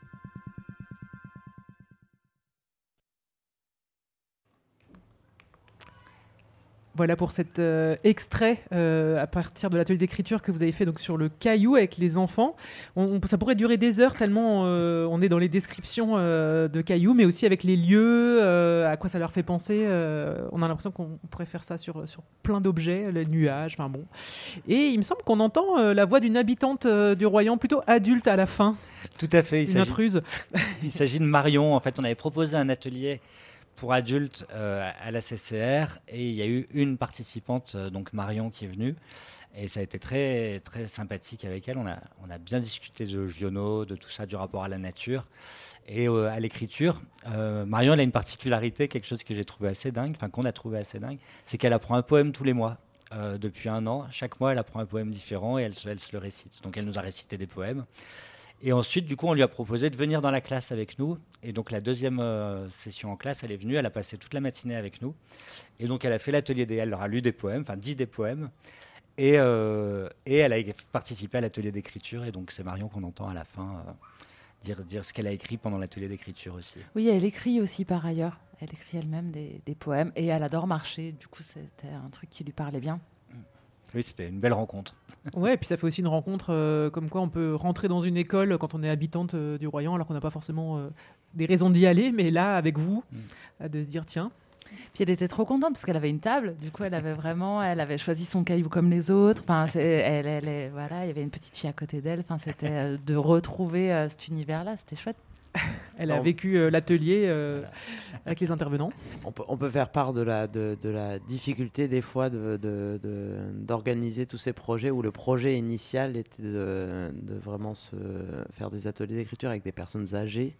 S1: Voilà pour cet euh, extrait euh, à partir de l'atelier d'écriture que vous avez fait donc, sur le caillou avec les enfants. On, on, ça pourrait durer des heures tellement euh, on est dans les descriptions euh, de cailloux, mais aussi avec les lieux, euh, à quoi ça leur fait penser. Euh, on a l'impression qu'on pourrait faire ça sur, sur plein d'objets, les nuages, enfin bon. Et il me semble qu'on entend euh, la voix d'une habitante euh, du Royan, plutôt adulte à la fin.
S2: Tout à fait. Il
S1: Une intruse.
S2: Il s'agit de Marion. En fait, on avait proposé un atelier pour adultes euh, à la C C R et il y a eu une participante, euh, donc Marion, qui est venue et ça a été très, très sympathique avec elle. On a, on a bien discuté de Giono, de tout ça, du rapport à la nature et euh, à l'écriture. Euh, Marion, elle a une particularité, quelque chose que j'ai trouvé assez dingue, enfin qu'on a trouvé assez dingue, c'est qu'elle apprend un poème tous les mois. Euh, depuis un an, chaque mois, elle apprend un poème différent et elle, elle se le récite. Donc elle nous a récité des poèmes. Et ensuite, du coup, on lui a proposé de venir dans la classe avec nous. Et donc, la deuxième euh, session en classe, elle est venue. Elle a passé toute la matinée avec nous. Et donc, elle a fait l'atelier des... Elle leur a lu des poèmes, enfin, dit des poèmes. Et, euh, et elle a participé à l'atelier d'écriture. Et donc, c'est Marion qu'on entend à la fin euh, dire, dire ce qu'elle a écrit pendant l'atelier d'écriture aussi.
S3: Oui, elle écrit aussi par ailleurs. Elle écrit elle-même des, des poèmes. Et elle adore marcher. Du coup, c'était un truc qui lui parlait bien.
S2: Oui, c'était une belle rencontre.
S1: Ouais, et puis ça fait aussi une rencontre euh, comme quoi on peut rentrer dans une école quand on est habitante euh, du Royan alors qu'on n'a pas forcément euh, des raisons d'y aller, mais là, avec vous, mmh. de se dire tiens.
S3: Puis elle était trop contente parce qu'elle avait une table. Du coup, elle avait vraiment, elle avait choisi son caillou comme les autres. Enfin, c'est, elle, elle, elle, voilà, il y avait une petite fille à côté d'elle. Enfin, c'était euh, de retrouver euh, cet univers-là. C'était chouette.
S1: Elle a non. vécu euh, l'atelier euh, voilà. avec les intervenants.
S4: On peut, on peut faire part de la, de, de la difficulté des fois de, de, de, d'organiser tous ces projets où le projet initial était de, de vraiment se faire des ateliers d'écriture avec des personnes âgées,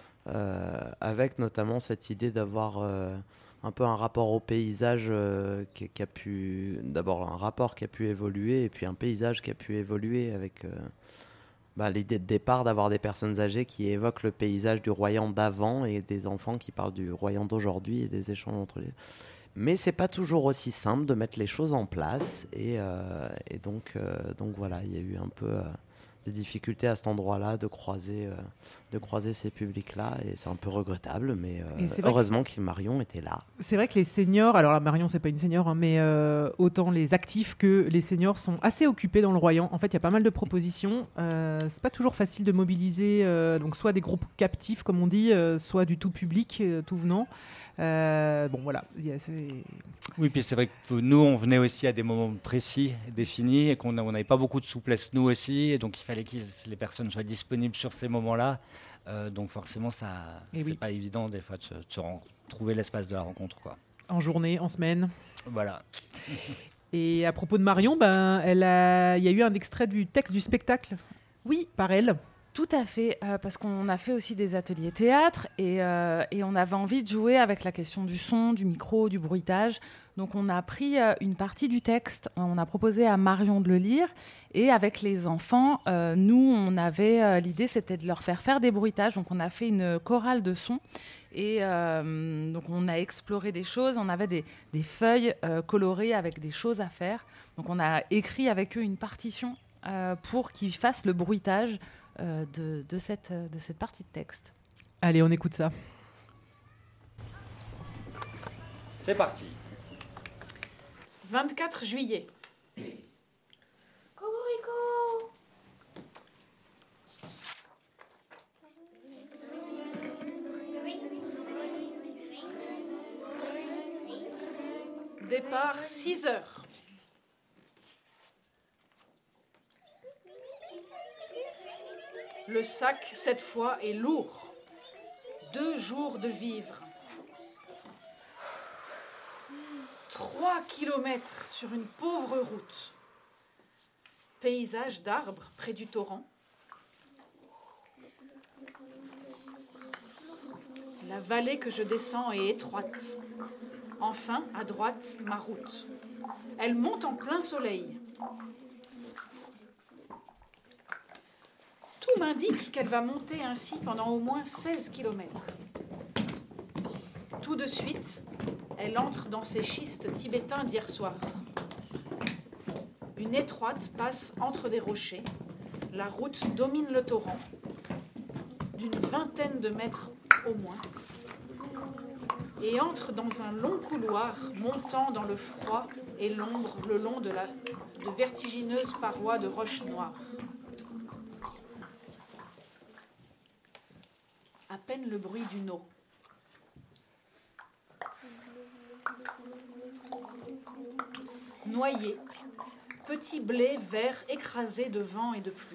S4: euh, avec notamment cette idée d'avoir euh, un peu un rapport au paysage euh, qui, qui a pu, d'abord un rapport qui a pu évoluer et puis un paysage qui a pu évoluer avec... Euh, Bah, l'idée de départ d'avoir des personnes âgées qui évoquent le paysage du Royan d'avant et des enfants qui parlent du Royan d'aujourd'hui et des échanges entre les... Mais c'est pas toujours aussi simple de mettre les choses en place et, euh, et donc, euh, donc voilà, il y a eu un peu euh, des difficultés à cet endroit-là de croiser, euh, de croiser ces publics-là et c'est un peu regrettable, mais euh, heureusement que... que Marion était là.
S1: C'est vrai que les seniors, alors Marion c'est pas une senior, hein, mais euh, autant les actifs que les seniors sont assez occupés dans le Royan. En fait, il y a pas mal de propositions. Euh, c'est pas toujours facile de mobiliser, euh, donc soit des groupes captifs comme on dit, euh, soit du tout public, euh, tout venant. Euh, bon voilà. Yeah, c'est...
S2: Oui, puis c'est vrai que nous on venait aussi à des moments précis, définis, et qu'on n'avait pas beaucoup de souplesse nous aussi, et donc il fallait que les personnes soient disponibles sur ces moments-là. Euh, donc forcément, ça, et c'est oui. pas évident des fois de, se, de se rend, trouver l'espace de la rencontre, quoi.
S1: En journée, en semaine.
S2: Voilà.
S1: Et à propos de Marion, ben, elle a, il y a eu un extrait du texte du spectacle.
S3: Oui,
S1: par elle.
S3: Tout à fait, euh, parce qu'on a fait aussi des ateliers théâtre et, euh, et on avait envie de jouer avec la question du son, du micro, du bruitage. Donc on a pris euh, une partie du texte, on a proposé à Marion de le lire, et avec les enfants, euh, nous, on avait euh, l'idée, c'était de leur faire faire des bruitages. Donc on a fait une chorale de sons, et euh, donc on a exploré des choses. On avait des, des feuilles euh, colorées avec des choses à faire. Donc on a écrit avec eux une partition euh, pour qu'ils fassent le bruitage euh, de, de, cette, de cette partie de texte.
S1: Allez, on écoute ça.
S2: C'est parti.
S13: vingt-quatre juillet.
S6: Cocorico.
S13: Départ six heures. Le sac, cette fois, est lourd. Deux jours de vivres. Trois kilomètres sur une pauvre route. Paysage d'arbres près du torrent. La vallée que je descends est étroite. Enfin, à droite, ma route. Elle monte en plein soleil. Tout m'indique qu'elle va monter ainsi pendant au moins seize kilomètres. Tout de suite, elle entre dans ces schistes tibétains d'hier soir. Une étroite passe entre des rochers. La route domine le torrent, d'une vingtaine de mètres au moins, et entre dans un long couloir montant dans le froid et l'ombre le long de, la, de vertigineuses parois de roches noires. À peine le bruit d'une eau. Noyé, petit blé vert écrasé de vent et de pluie.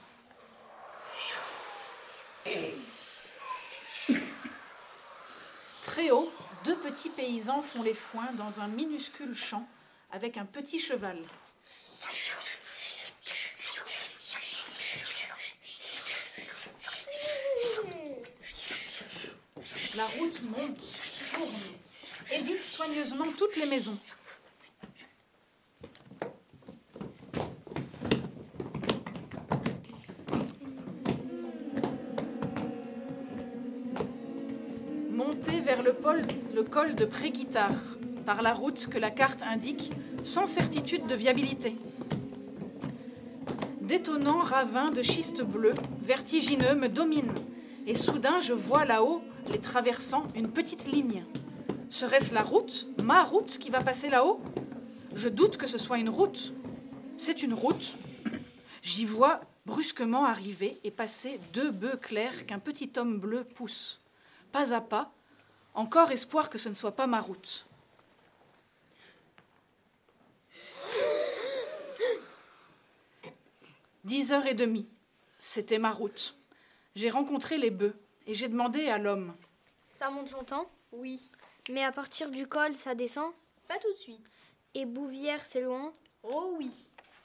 S13: Très haut, deux petits paysans font les foins dans un minuscule champ avec un petit cheval. La route monte, tourne, évite soigneusement toutes les maisons. Monter vers le, pôle, le col de Pré-Guitare, par la route que la carte indique, sans certitude de viabilité. D'étonnants ravins de schiste bleu, vertigineux, me dominent, et soudain je vois là-haut, les traversant, une petite ligne. Serait-ce la route, ma route, qui va passer là-haut ? Je doute que ce soit une route. C'est une route. J'y vois brusquement arriver et passer deux bœufs clairs qu'un petit homme bleu pousse. Pas à pas, encore espoir que ce ne soit pas ma route. Dix heures et demie, c'était ma route. J'ai rencontré les bœufs et j'ai demandé à l'homme.
S12: Ça monte longtemps ?
S7: Oui,
S12: Mais à partir du col, ça descend ?
S7: pas tout de suite.
S12: Et Bouvière, c'est loin ?
S7: Oh oui.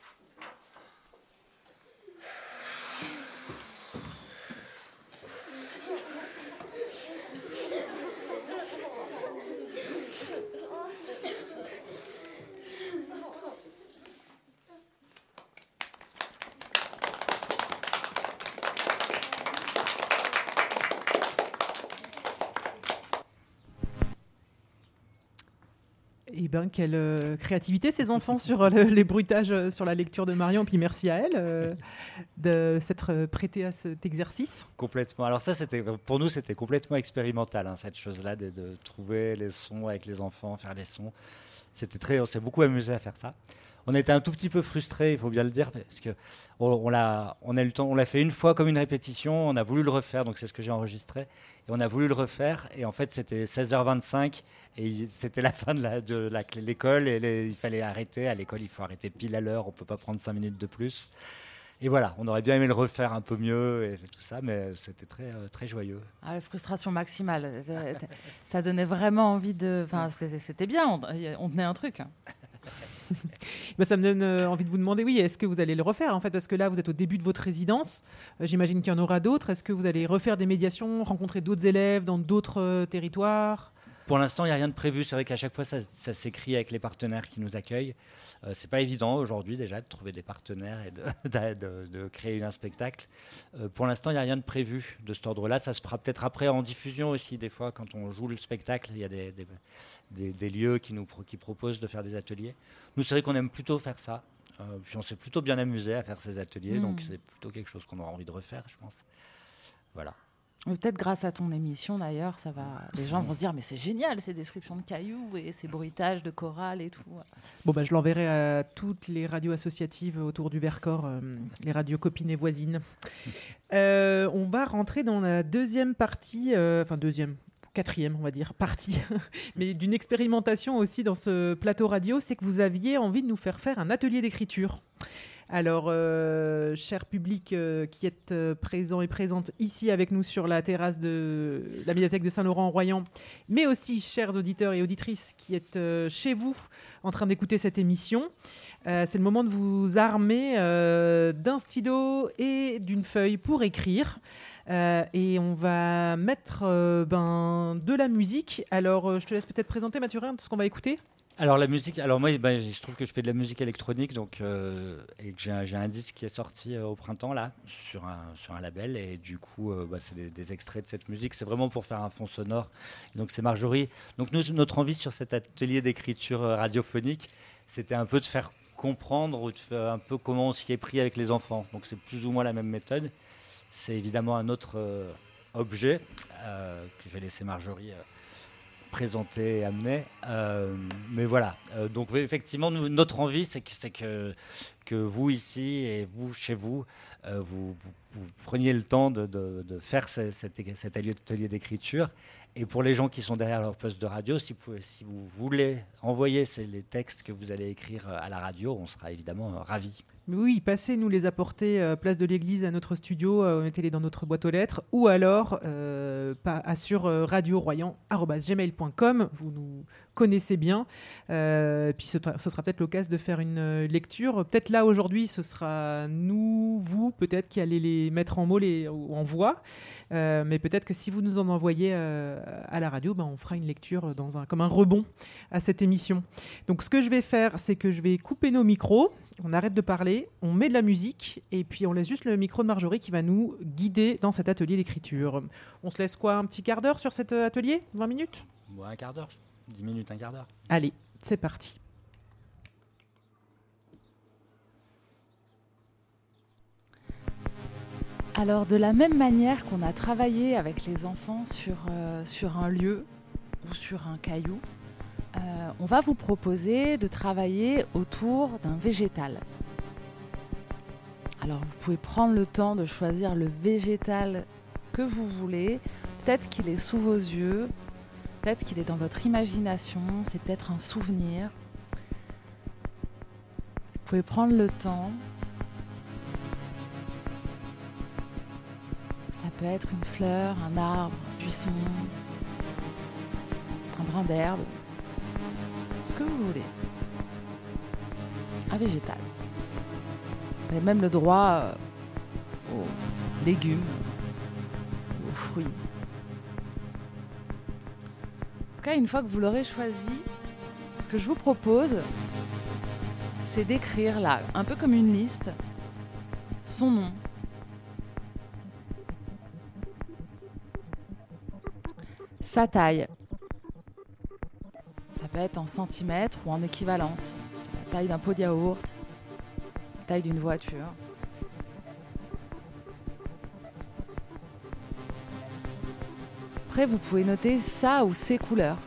S1: Eh bien, quelle euh, créativité ces enfants sur euh, le- les bruitages, euh, sur la lecture de Marion. Puis merci à elle euh, de s'être euh, prêtée à cet exercice.
S2: Complètement. Alors ça, c'était pour nous, c'était complètement expérimental, hein, cette chose-là, de, de trouver les sons avec les enfants, faire les sons. C'était très, on s'est beaucoup amusé à faire ça. On était un tout petit peu frustrés, il faut bien le dire, parce que on, on l'a, on a eu le temps, on l'a fait une fois comme une répétition. On a voulu le refaire, donc c'est ce que j'ai enregistré. Et on a voulu le refaire, et en fait, c'était seize heures vingt-cinq, et il- c'était la fin de, la, de la- l'école, et les- il fallait arrêter. À l'école, il faut arrêter pile à l'heure, on peut pas prendre cinq minutes de plus. Et voilà, on aurait bien aimé le refaire un peu mieux et tout ça, mais c'était très, euh, très joyeux.
S3: Ah ouais, frustration maximale. Ça- Ça donnait vraiment envie de. Enfin, c'était c'était bien, on, on tenait un truc.
S1: Ben, ça me donne euh, envie de vous demander, oui, est-ce que vous allez le refaire en fait, parce que là, vous êtes au début de votre résidence. Euh, j'imagine qu'il y en aura d'autres. Est-ce que vous allez refaire des médiations, rencontrer d'autres élèves dans d'autres euh, territoires ?
S2: Pour l'instant, il n'y a rien de prévu. C'est vrai qu'à chaque fois, ça, ça s'écrit avec les partenaires qui nous accueillent. Euh, c'est pas évident aujourd'hui déjà de trouver des partenaires et de, de, de, de créer un spectacle. Euh, pour l'instant, il n'y a rien de prévu de cet ordre-là. Ça se fera peut-être après en diffusion aussi. Des fois, quand on joue le spectacle, il y a des, des, des, des lieux qui nous qui proposent de faire des ateliers. Nous, c'est vrai qu'on aime plutôt faire ça. Euh, puis on s'est plutôt bien amusé à faire ces ateliers. Mmh. Donc c'est plutôt quelque chose qu'on aura envie de refaire, je pense. Voilà.
S3: Peut-être grâce à ton émission d'ailleurs, ça va. Les gens vont se dire mais c'est génial ces descriptions de cailloux et ces bruitages de chorale et tout.
S1: Bon bah je l'enverrai à toutes les radios associatives autour du Vercors, euh, les radios copines et voisines. Euh, on va rentrer dans la deuxième partie, euh, enfin deuxième, quatrième on va dire partie, mais d'une expérimentation aussi dans ce plateau radio, c'est que vous aviez envie de nous faire faire un atelier d'écriture. Alors, euh, cher public euh, qui êtes euh, présent et présente ici avec nous sur la terrasse de la médiathèque de Saint-Laurent-en-Royan, mais aussi chers auditeurs et auditrices qui êtes euh, chez vous en train d'écouter cette émission, euh, c'est le moment de vous armer euh, d'un stylo et d'une feuille pour écrire. Euh, et on va mettre euh, ben, de la musique. Alors, euh, je te laisse peut-être présenter, Mathurin, ce qu'on va écouter.
S2: Alors la musique, alors moi ben, je trouve que je fais de la musique électronique donc, euh, et que j'ai un, j'ai un disque qui est sorti euh, au printemps là sur un, sur un label et du coup euh, bah, c'est des, des extraits de cette musique, c'est vraiment pour faire un fond sonore. Et donc c'est Marjorie. Donc nous, notre envie sur cet atelier d'écriture radiophonique, c'était un peu de faire comprendre ou de faire un peu comment on s'y est pris avec les enfants. Donc c'est plus ou moins la même méthode. C'est évidemment un autre euh, objet euh, que je vais laisser Marjorie euh, présenter et amener. Euh, mais voilà. Euh, donc effectivement, nous, notre envie, c'est que, c'est que, que vous ici et vous chez vous, euh, vous, vous, vous preniez le temps de, de, de faire ce, cet, cet atelier d'écriture. Et pour les gens qui sont derrière leur poste de radio, si vous, si vous voulez envoyer ces, les textes que vous allez écrire à la radio, on sera évidemment euh, ravis.
S1: Oui, passez nous les apporter euh, place de l'église à notre studio, euh, mettez-les dans notre boîte aux lettres, ou alors euh, pas, sur euh, radio royan arobase gmail point com, vous nous connaissez bien. Euh, puis ce, ce sera peut-être l'occasion de faire une euh, lecture. Peut-être là aujourd'hui, ce sera nous, vous, peut-être qui allez les mettre en mots les, ou en voix. Euh, mais peut-être que si vous nous en envoyez euh, à la radio, ben, on fera une lecture dans un, comme un rebond à cette émission. Donc ce que je vais faire, c'est que je vais couper nos micros. On arrête de parler, on met de la musique et puis on laisse juste le micro de Marjorie qui va nous guider dans cet atelier d'écriture. On se laisse quoi, un petit quart d'heure sur cet atelier ? vingt minutes ?
S2: Ouais, un quart d'heure, dix minutes, un quart d'heure.
S1: Allez, c'est parti.
S3: Alors de la même manière qu'on a travaillé avec les enfants sur, euh, sur un lieu ou sur un caillou, Euh, on va vous proposer de travailler autour d'un végétal. Alors vous pouvez prendre le temps de choisir le végétal que vous voulez. Peut-être qu'il est sous vos yeux, peut-être qu'il est dans votre imagination, c'est peut-être un souvenir. Vous pouvez prendre le temps. Ça peut être une fleur, un arbre, un buisson, un brin d'herbe. Ce que vous voulez. Un végétal. Vous avez même le droit euh, aux légumes, aux fruits. En tout cas, une fois que vous l'aurez choisi, ce que je vous propose, c'est d'écrire là, un peu comme une liste, son nom, sa taille. Ça peut être en centimètres ou en équivalence. La taille d'un pot de yaourt, la taille d'une voiture. Après, vous pouvez noter sa ou ses couleurs.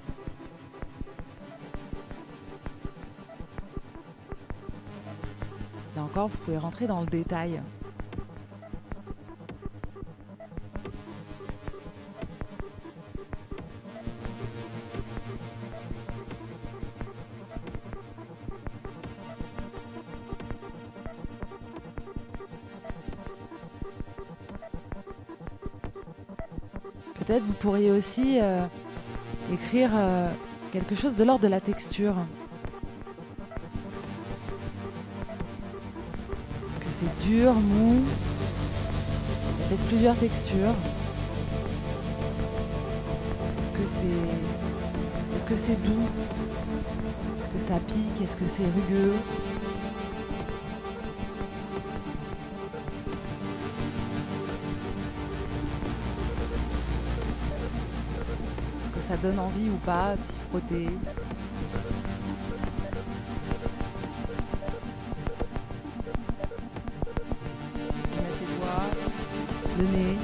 S3: Là encore, vous pouvez rentrer dans le détail. Peut-être vous pourriez aussi euh, écrire euh, quelque chose de l'ordre de la texture. Est-ce que c'est dur, mou ? Il y a peut-être plusieurs textures. Est-ce que c'est Est-ce que c'est doux? Est-ce que ça pique? Est-ce que c'est rugueux? Est-ce que ça donne envie ou pas de s'y frotter? Le nez.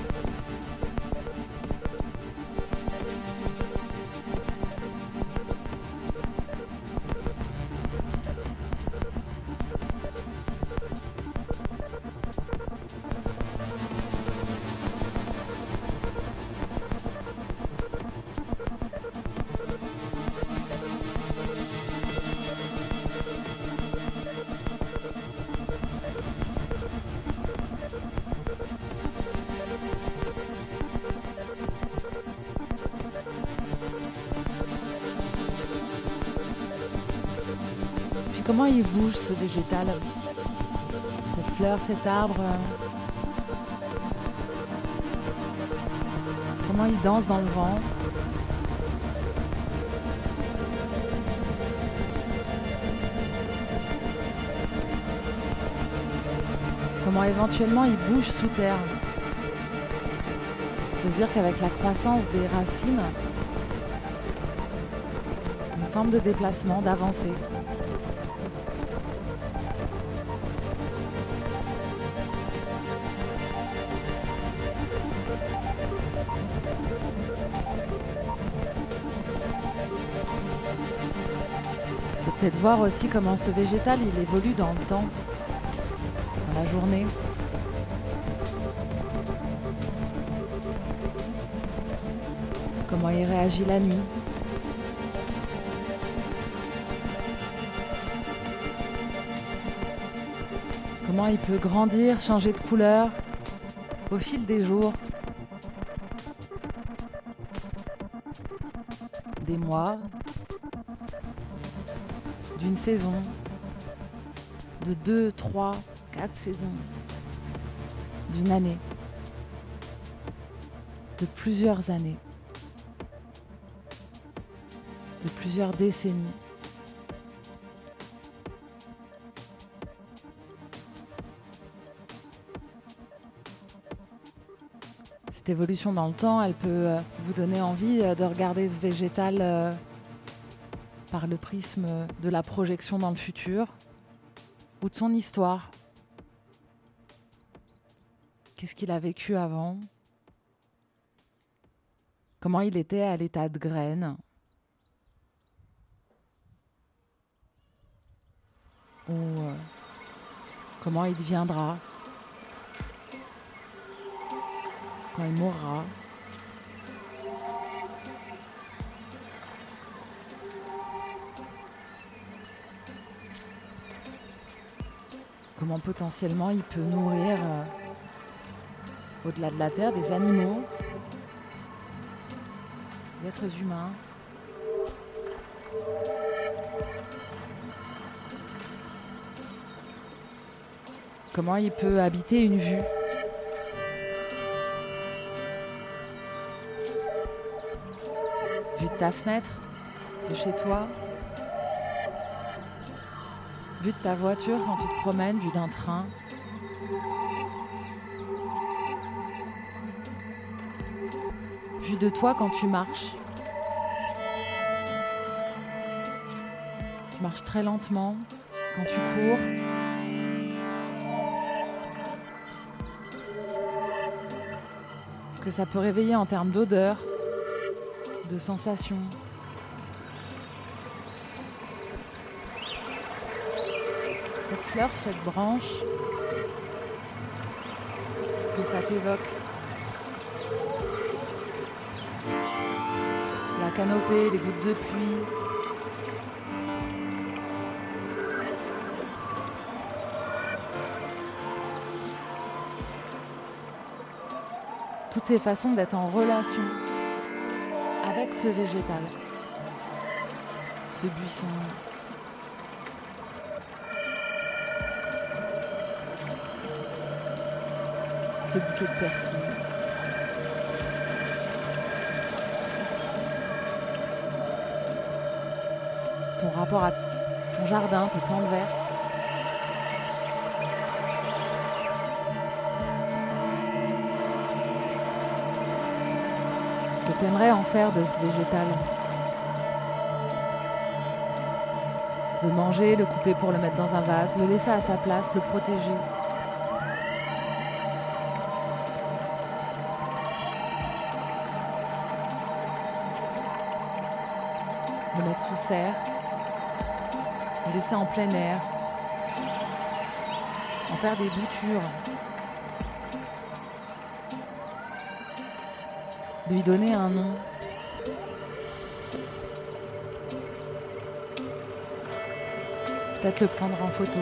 S3: Comment il bouge ce végétal, cette fleur, cet arbre? Comment il danse dans le vent? Comment éventuellement il bouge sous terre? Il faut se dire qu'avec la croissance des racines, une forme de déplacement, d'avancée. Peut-être voir aussi comment ce végétal il évolue dans le temps, dans la journée. Comment il réagit la nuit. Comment il peut grandir, changer de couleur au fil des jours, des mois, d'une saison, de deux, trois, quatre saisons, d'une année, de plusieurs années, de plusieurs décennies. Cette évolution dans le temps, elle peut vous donner envie de regarder ce végétal par le prisme de la projection dans le futur ou de son histoire. Qu'est-ce qu'il a vécu avant? Comment il était à l'état de graine? Ou euh, comment il deviendra quand il mourra? Comment potentiellement il peut nourrir, euh, au-delà de la terre, des animaux, des êtres humains. Comment il peut habiter une vue. Vue de ta fenêtre, de chez toi. Vue de ta voiture quand tu te promènes, vue d'un train. Vue de toi quand tu marches. Tu marches très lentement, quand tu cours. Ce que ça peut réveiller en termes d'odeur, de sensations. Cette fleur, cette branche, ce que ça t'évoque. La canopée, les gouttes de pluie. Toutes ces façons d'être en relation avec ce végétal, ce buisson. Ce bouquet de persil. ton rapport à ton jardin, tes plantes vertes. Ce que tu aimerais en faire de ce végétal. Le manger, le couper pour le mettre dans un vase, le laisser à sa place, le protéger. Le mettre sous serre, le laisser en plein air, en faire des boutures, lui donner un nom. Peut-être le prendre en photo.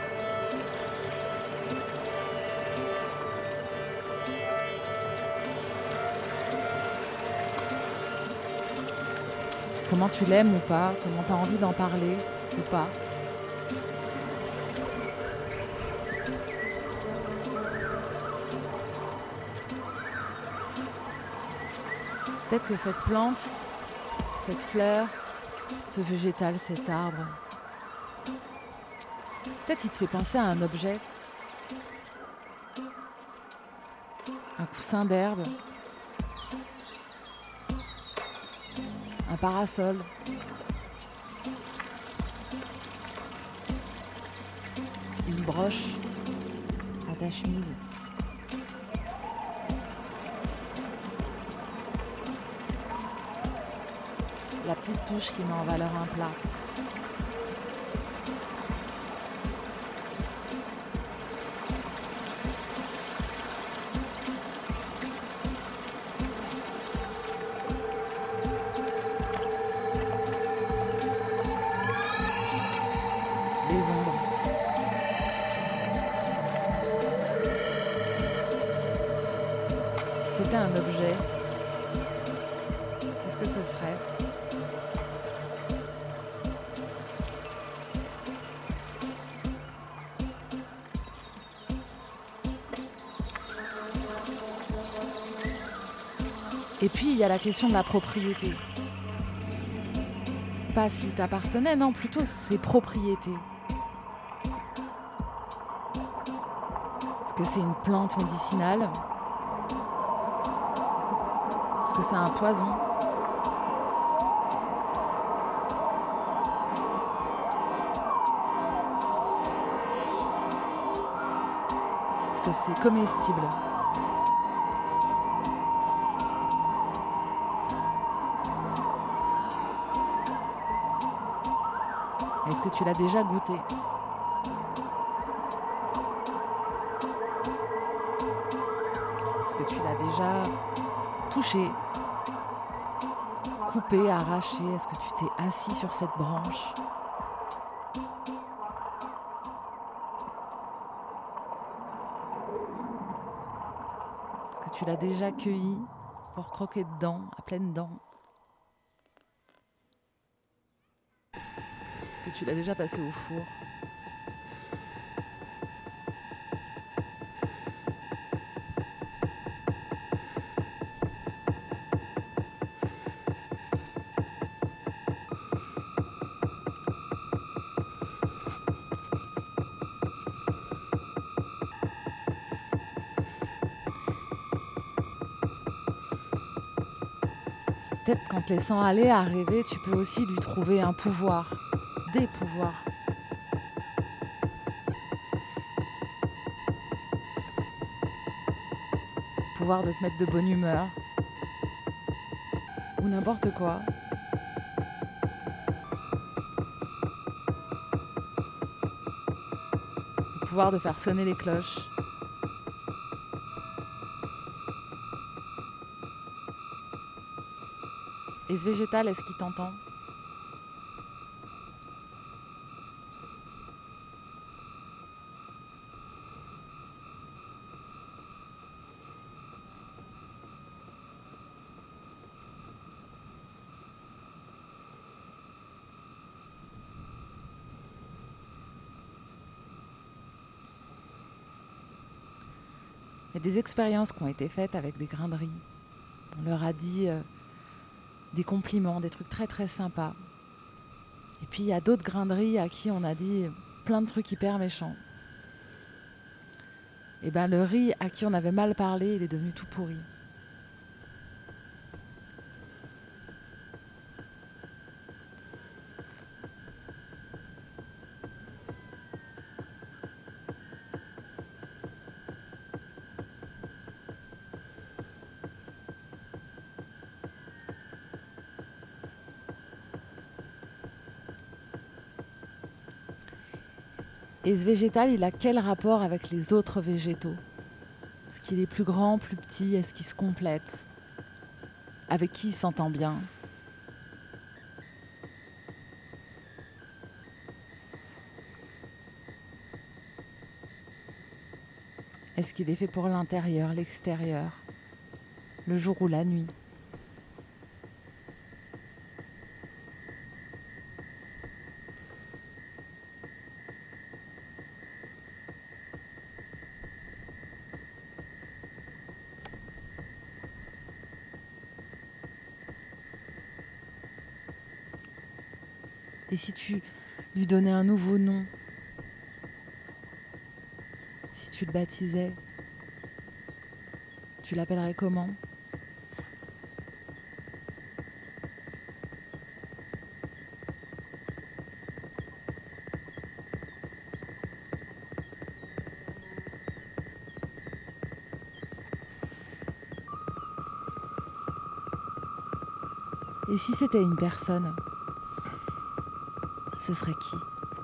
S3: Comment tu l'aimes ou pas, comment tu as envie d'en parler ou pas. Peut-être que cette plante, cette fleur, ce végétal, cet arbre, peut-être il te fait penser à un objet, un coussin d'herbe, un parasol, une broche à ta chemise. La petite touche qui met en valeur un plat. Les ombres. Si c'était un objet, qu'est-ce que ce serait ? Et puis, il y a la question de la propriété. Pas s'il t'appartenait, non, plutôt ses propriétés. Est-ce que c'est une plante médicinale ? Est-ce que c'est un poison ? Est-ce que c'est comestible ? Est-ce que tu l'as déjà goûté ? Est-ce que tu l'as déjà touché, coupé, arraché ? Est-ce que tu t'es assis sur cette branche ? Est-ce que tu l'as déjà cueilli pour croquer dedans, à pleines dents ? Que tu l'as déjà passé au four. Peut-être qu'en te laissant aller à rêver, tu peux aussi lui trouver un pouvoir. Des pouvoirs. Pouvoir de te mettre de bonne humeur. Ou n'importe quoi. Le pouvoir de faire sonner les cloches. Et ce végétal, est-ce qu'il t'entend ? Il y a des expériences qui ont été faites avec des graineries. On leur a dit euh, des compliments, des trucs très très sympas. Et puis il y a d'autres grains de riz à qui on a dit plein de trucs hyper méchants. Et ben le riz à qui on avait mal parlé, il est devenu tout pourri. Et ce végétal, il a quel rapport avec les autres végétaux? Est-ce qu'il est plus grand, plus petit? Est-ce qu'il se complète? Avec qui il s'entend bien? Est-ce qu'il est fait pour l'intérieur, l'extérieur, le jour ou la nuit? Et si tu lui donnais un nouveau nom? Si tu le baptisais? Tu l'appellerais comment? Et si c'était une personne? Ce serait qui?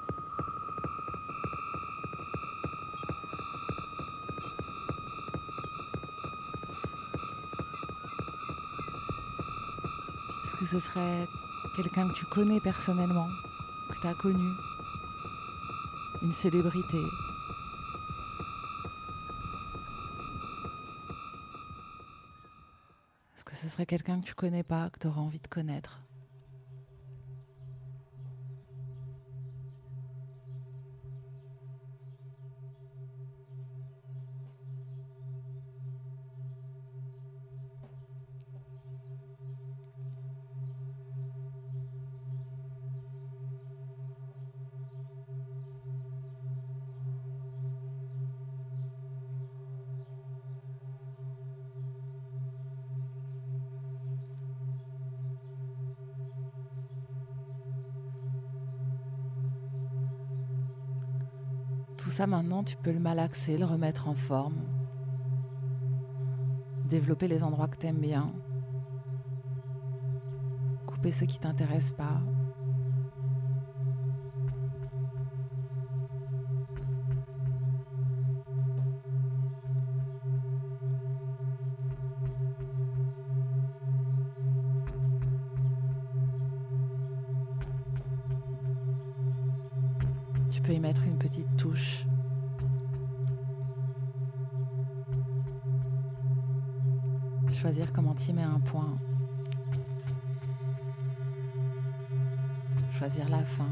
S3: Est-ce que ce serait quelqu'un que tu connais personnellement, que tu as connu? Une célébrité? Est-ce que ce serait quelqu'un que tu connais pas, que tu aurais envie de connaître? Tout ça maintenant, tu peux le malaxer, le remettre en forme, développer les endroits que t'aimes bien, couper ceux qui t'intéressent pas. Tu peux y mettre une petite touche. Choisir comment tu y mets un point. Choisir la fin.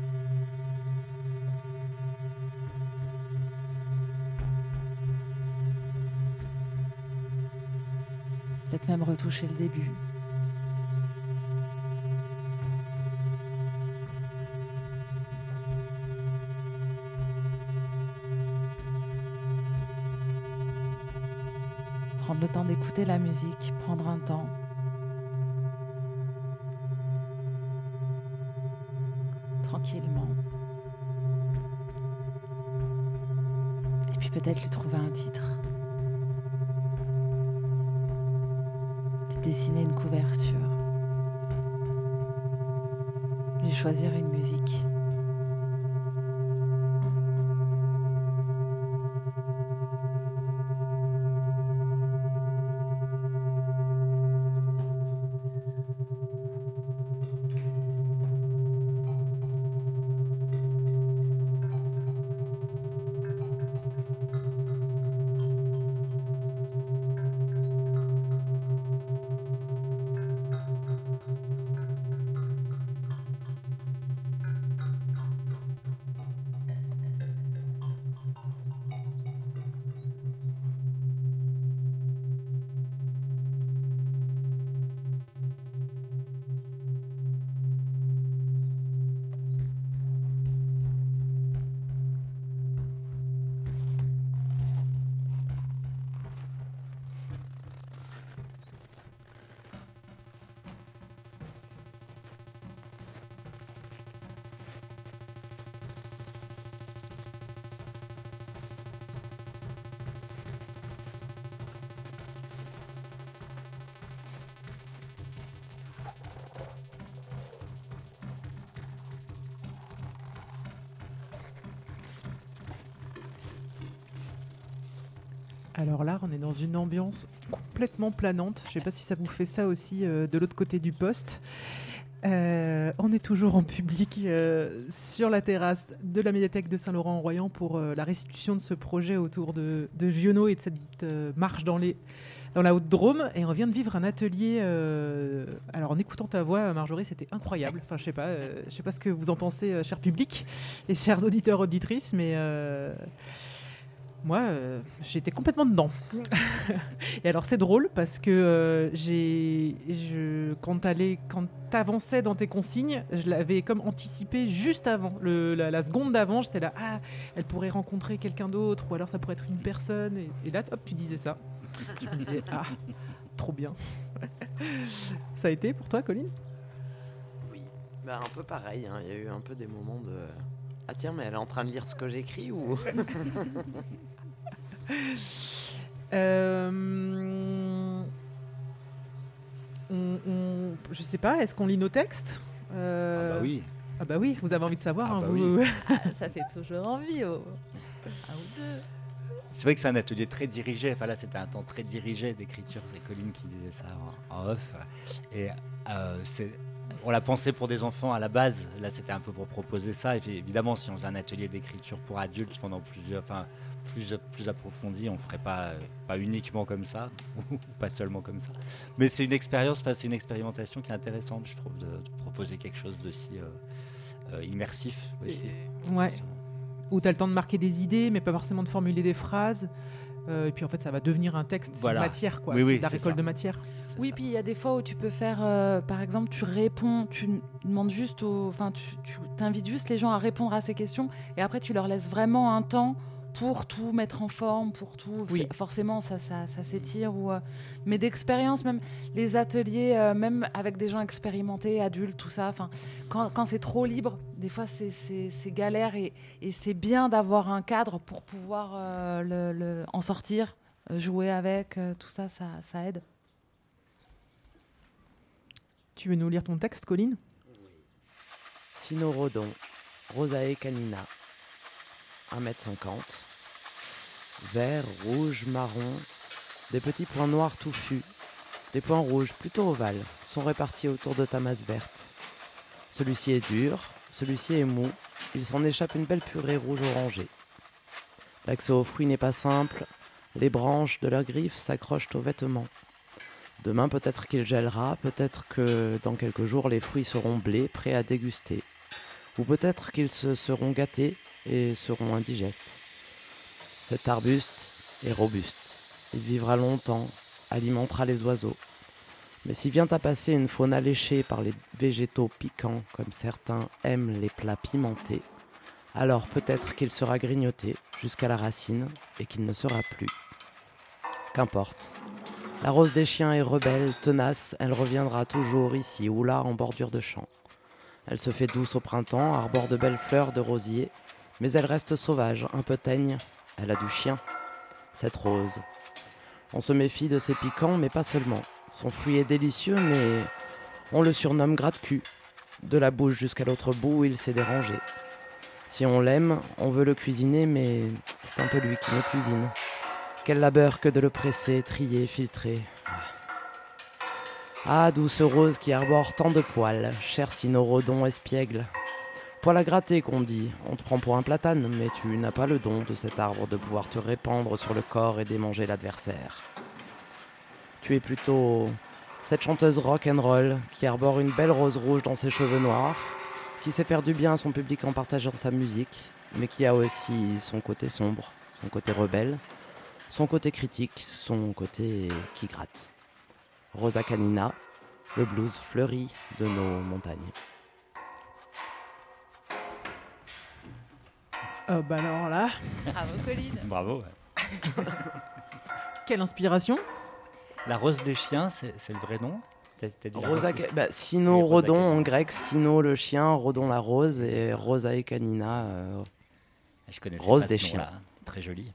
S3: Peut-être même retoucher le début. Prendre le temps d'écouter la musique, prendre un temps. Tranquillement. Et puis peut-être lui trouver un titre. Lui dessiner une couverture. Lui choisir une musique.
S1: Alors là, on est dans une ambiance complètement planante. Je ne sais pas si ça vous fait ça aussi euh, de l'autre côté du poste. Euh, on est toujours en public euh, sur la terrasse de la médiathèque de Saint-Laurent-en-Royan pour euh, la restitution de ce projet autour de, de Giono et de cette euh, marche dans, les, dans la Haute-Drôme. Et on vient de vivre un atelier. Euh, alors en écoutant ta voix, Marjorie, c'était incroyable. Enfin, je sais pas, euh, je sais pas ce que vous en pensez, euh, cher public et chers auditeurs auditrices, mais euh, moi, euh, j'étais complètement dedans. Et alors, c'est drôle parce que euh, j'ai, je, quand t'allais, quand t'avançais dans tes consignes, je l'avais comme anticipé juste avant. Le, la, la seconde d'avant, j'étais là, ah, elle pourrait rencontrer quelqu'un d'autre, ou alors ça pourrait être une personne. Et, et là, hop, tu disais ça. Je me disais, ah, trop bien. Ça a été pour toi, Colline ?
S4: Oui, bah, un peu pareil. Hein. Il y a eu un peu des moments de... Ah tiens, mais elle est en train de lire ce que j'écris ou...
S1: euh, on, on, je sais pas, est-ce qu'on lit nos textes euh,
S2: Ah bah oui.
S1: Ah bah oui, vous avez envie de savoir.
S2: Ah
S1: hein,
S2: bah
S1: vous...
S2: oui.
S3: Ça fait toujours envie, oh. Un ou deux.
S2: C'est vrai que c'est un atelier très dirigé. Enfin là, c'était un temps très dirigé d'écriture. C'est Colline qui disait ça en, en off. Et euh, c'est... on l'a pensé pour des enfants à la base. Là, c'était un peu pour proposer ça. Et puis, évidemment, si on faisait un atelier d'écriture pour adultes pendant plusieurs, enfin, plus, plus approfondi, on ne ferait pas, euh, pas uniquement comme ça, ou pas seulement comme ça. Mais c'est une expérience, enfin, c'est une expérimentation qui est intéressante, je trouve, de, de proposer quelque chose d'aussi euh, euh, immersif aussi.
S1: Ouais. Où tu as le temps de marquer des idées, mais pas forcément de formuler des phrases. Euh, et puis en fait, ça va devenir un texte,
S2: voilà.
S1: Une matière, quoi.
S2: Oui, oui,
S1: c'est de la
S2: c'est
S1: récolte
S2: ça.
S1: de matière.
S2: C'est
S3: oui,
S2: ça.
S3: Puis il y a des fois où tu peux faire, euh, par exemple, tu réponds, tu demandes juste, au, enfin, tu, tu t'invites juste les gens à répondre à ces questions, et après tu leur laisses vraiment un temps pour tout mettre en forme, pour tout.
S1: Oui.
S3: Fait, forcément, ça, ça, ça s'étire. Ou, euh, mais d'expérience, même les ateliers, euh, même avec des gens expérimentés, adultes, tout ça. Enfin, quand, quand c'est trop libre, des fois c'est, c'est, c'est galère, et, et c'est bien d'avoir un cadre pour pouvoir euh, le, le, en sortir. Jouer avec, euh, tout ça, ça, ça aide.
S1: Tu veux nous lire ton texte, Colline ?
S4: Oui. Cynorhodon, Rosae canina, un mètre cinquante. Vert, rouge, marron, des petits points noirs touffus, des points rouges plutôt ovales, sont répartis autour de ta masse verte. Celui-ci est dur, celui-ci est mou, il s'en échappe une belle purée rouge orangée. L'accès aux fruits n'est pas simple. Les branches de leurs griffes s'accrochent aux vêtements. Demain, peut-être qu'il gèlera, peut-être que dans quelques jours, les fruits seront blés, prêts à déguster. Ou peut-être qu'ils se seront gâtés et seront indigestes. Cet arbuste est robuste. Il vivra longtemps, alimentera les oiseaux. Mais s'il vient à passer une faune alléchée par les végétaux piquants, comme certains aiment les plats pimentés, alors peut-être qu'il sera grignoté jusqu'à la racine et qu'il ne sera plus. Qu'importe. La rose des chiens est rebelle, tenace, elle reviendra toujours ici ou là en bordure de champ. Elle se fait douce au printemps, arbore de belles fleurs de rosier, mais elle reste sauvage, un peu teigne. Elle a du chien, cette rose. On se méfie de ses piquants, mais pas seulement. Son fruit est délicieux, mais on le surnomme gratte-cul. De la bouche jusqu'à l'autre bout, il s'est dérangé. Si on l'aime, on veut le cuisiner, mais c'est un peu lui qui nous cuisine. Quel labeur que de le presser, trier, filtrer. Ah, douce rose qui arbore tant de poils, cher cynorhodon espiègle. Poil à gratter qu'on dit, on te prend pour un platane, mais tu n'as pas le don de cet arbre de pouvoir te répandre sur le corps et démanger l'adversaire. Tu es plutôt cette chanteuse rock and roll qui arbore une belle rose rouge dans ses cheveux noirs, qui sait faire du bien à son public en partageant sa musique, mais qui a aussi son côté sombre, son côté rebelle, son côté critique, son côté qui gratte. Rosa canina, le blues fleuri de nos montagnes.
S1: Oh bah alors là...
S3: Bravo, Colline.
S2: Bravo.
S1: Quelle inspiration.
S2: La rose des chiens, c'est, c'est le vrai nom ? T'as, t'as dit
S4: Rosa, bah, cynorhodon en grec, cyno le chien, rodon la rose, et rosae canina, euh,
S2: je connaissais
S4: rose
S2: pas
S4: des
S2: ce
S4: chiens.
S2: nom-là. C'est très joli.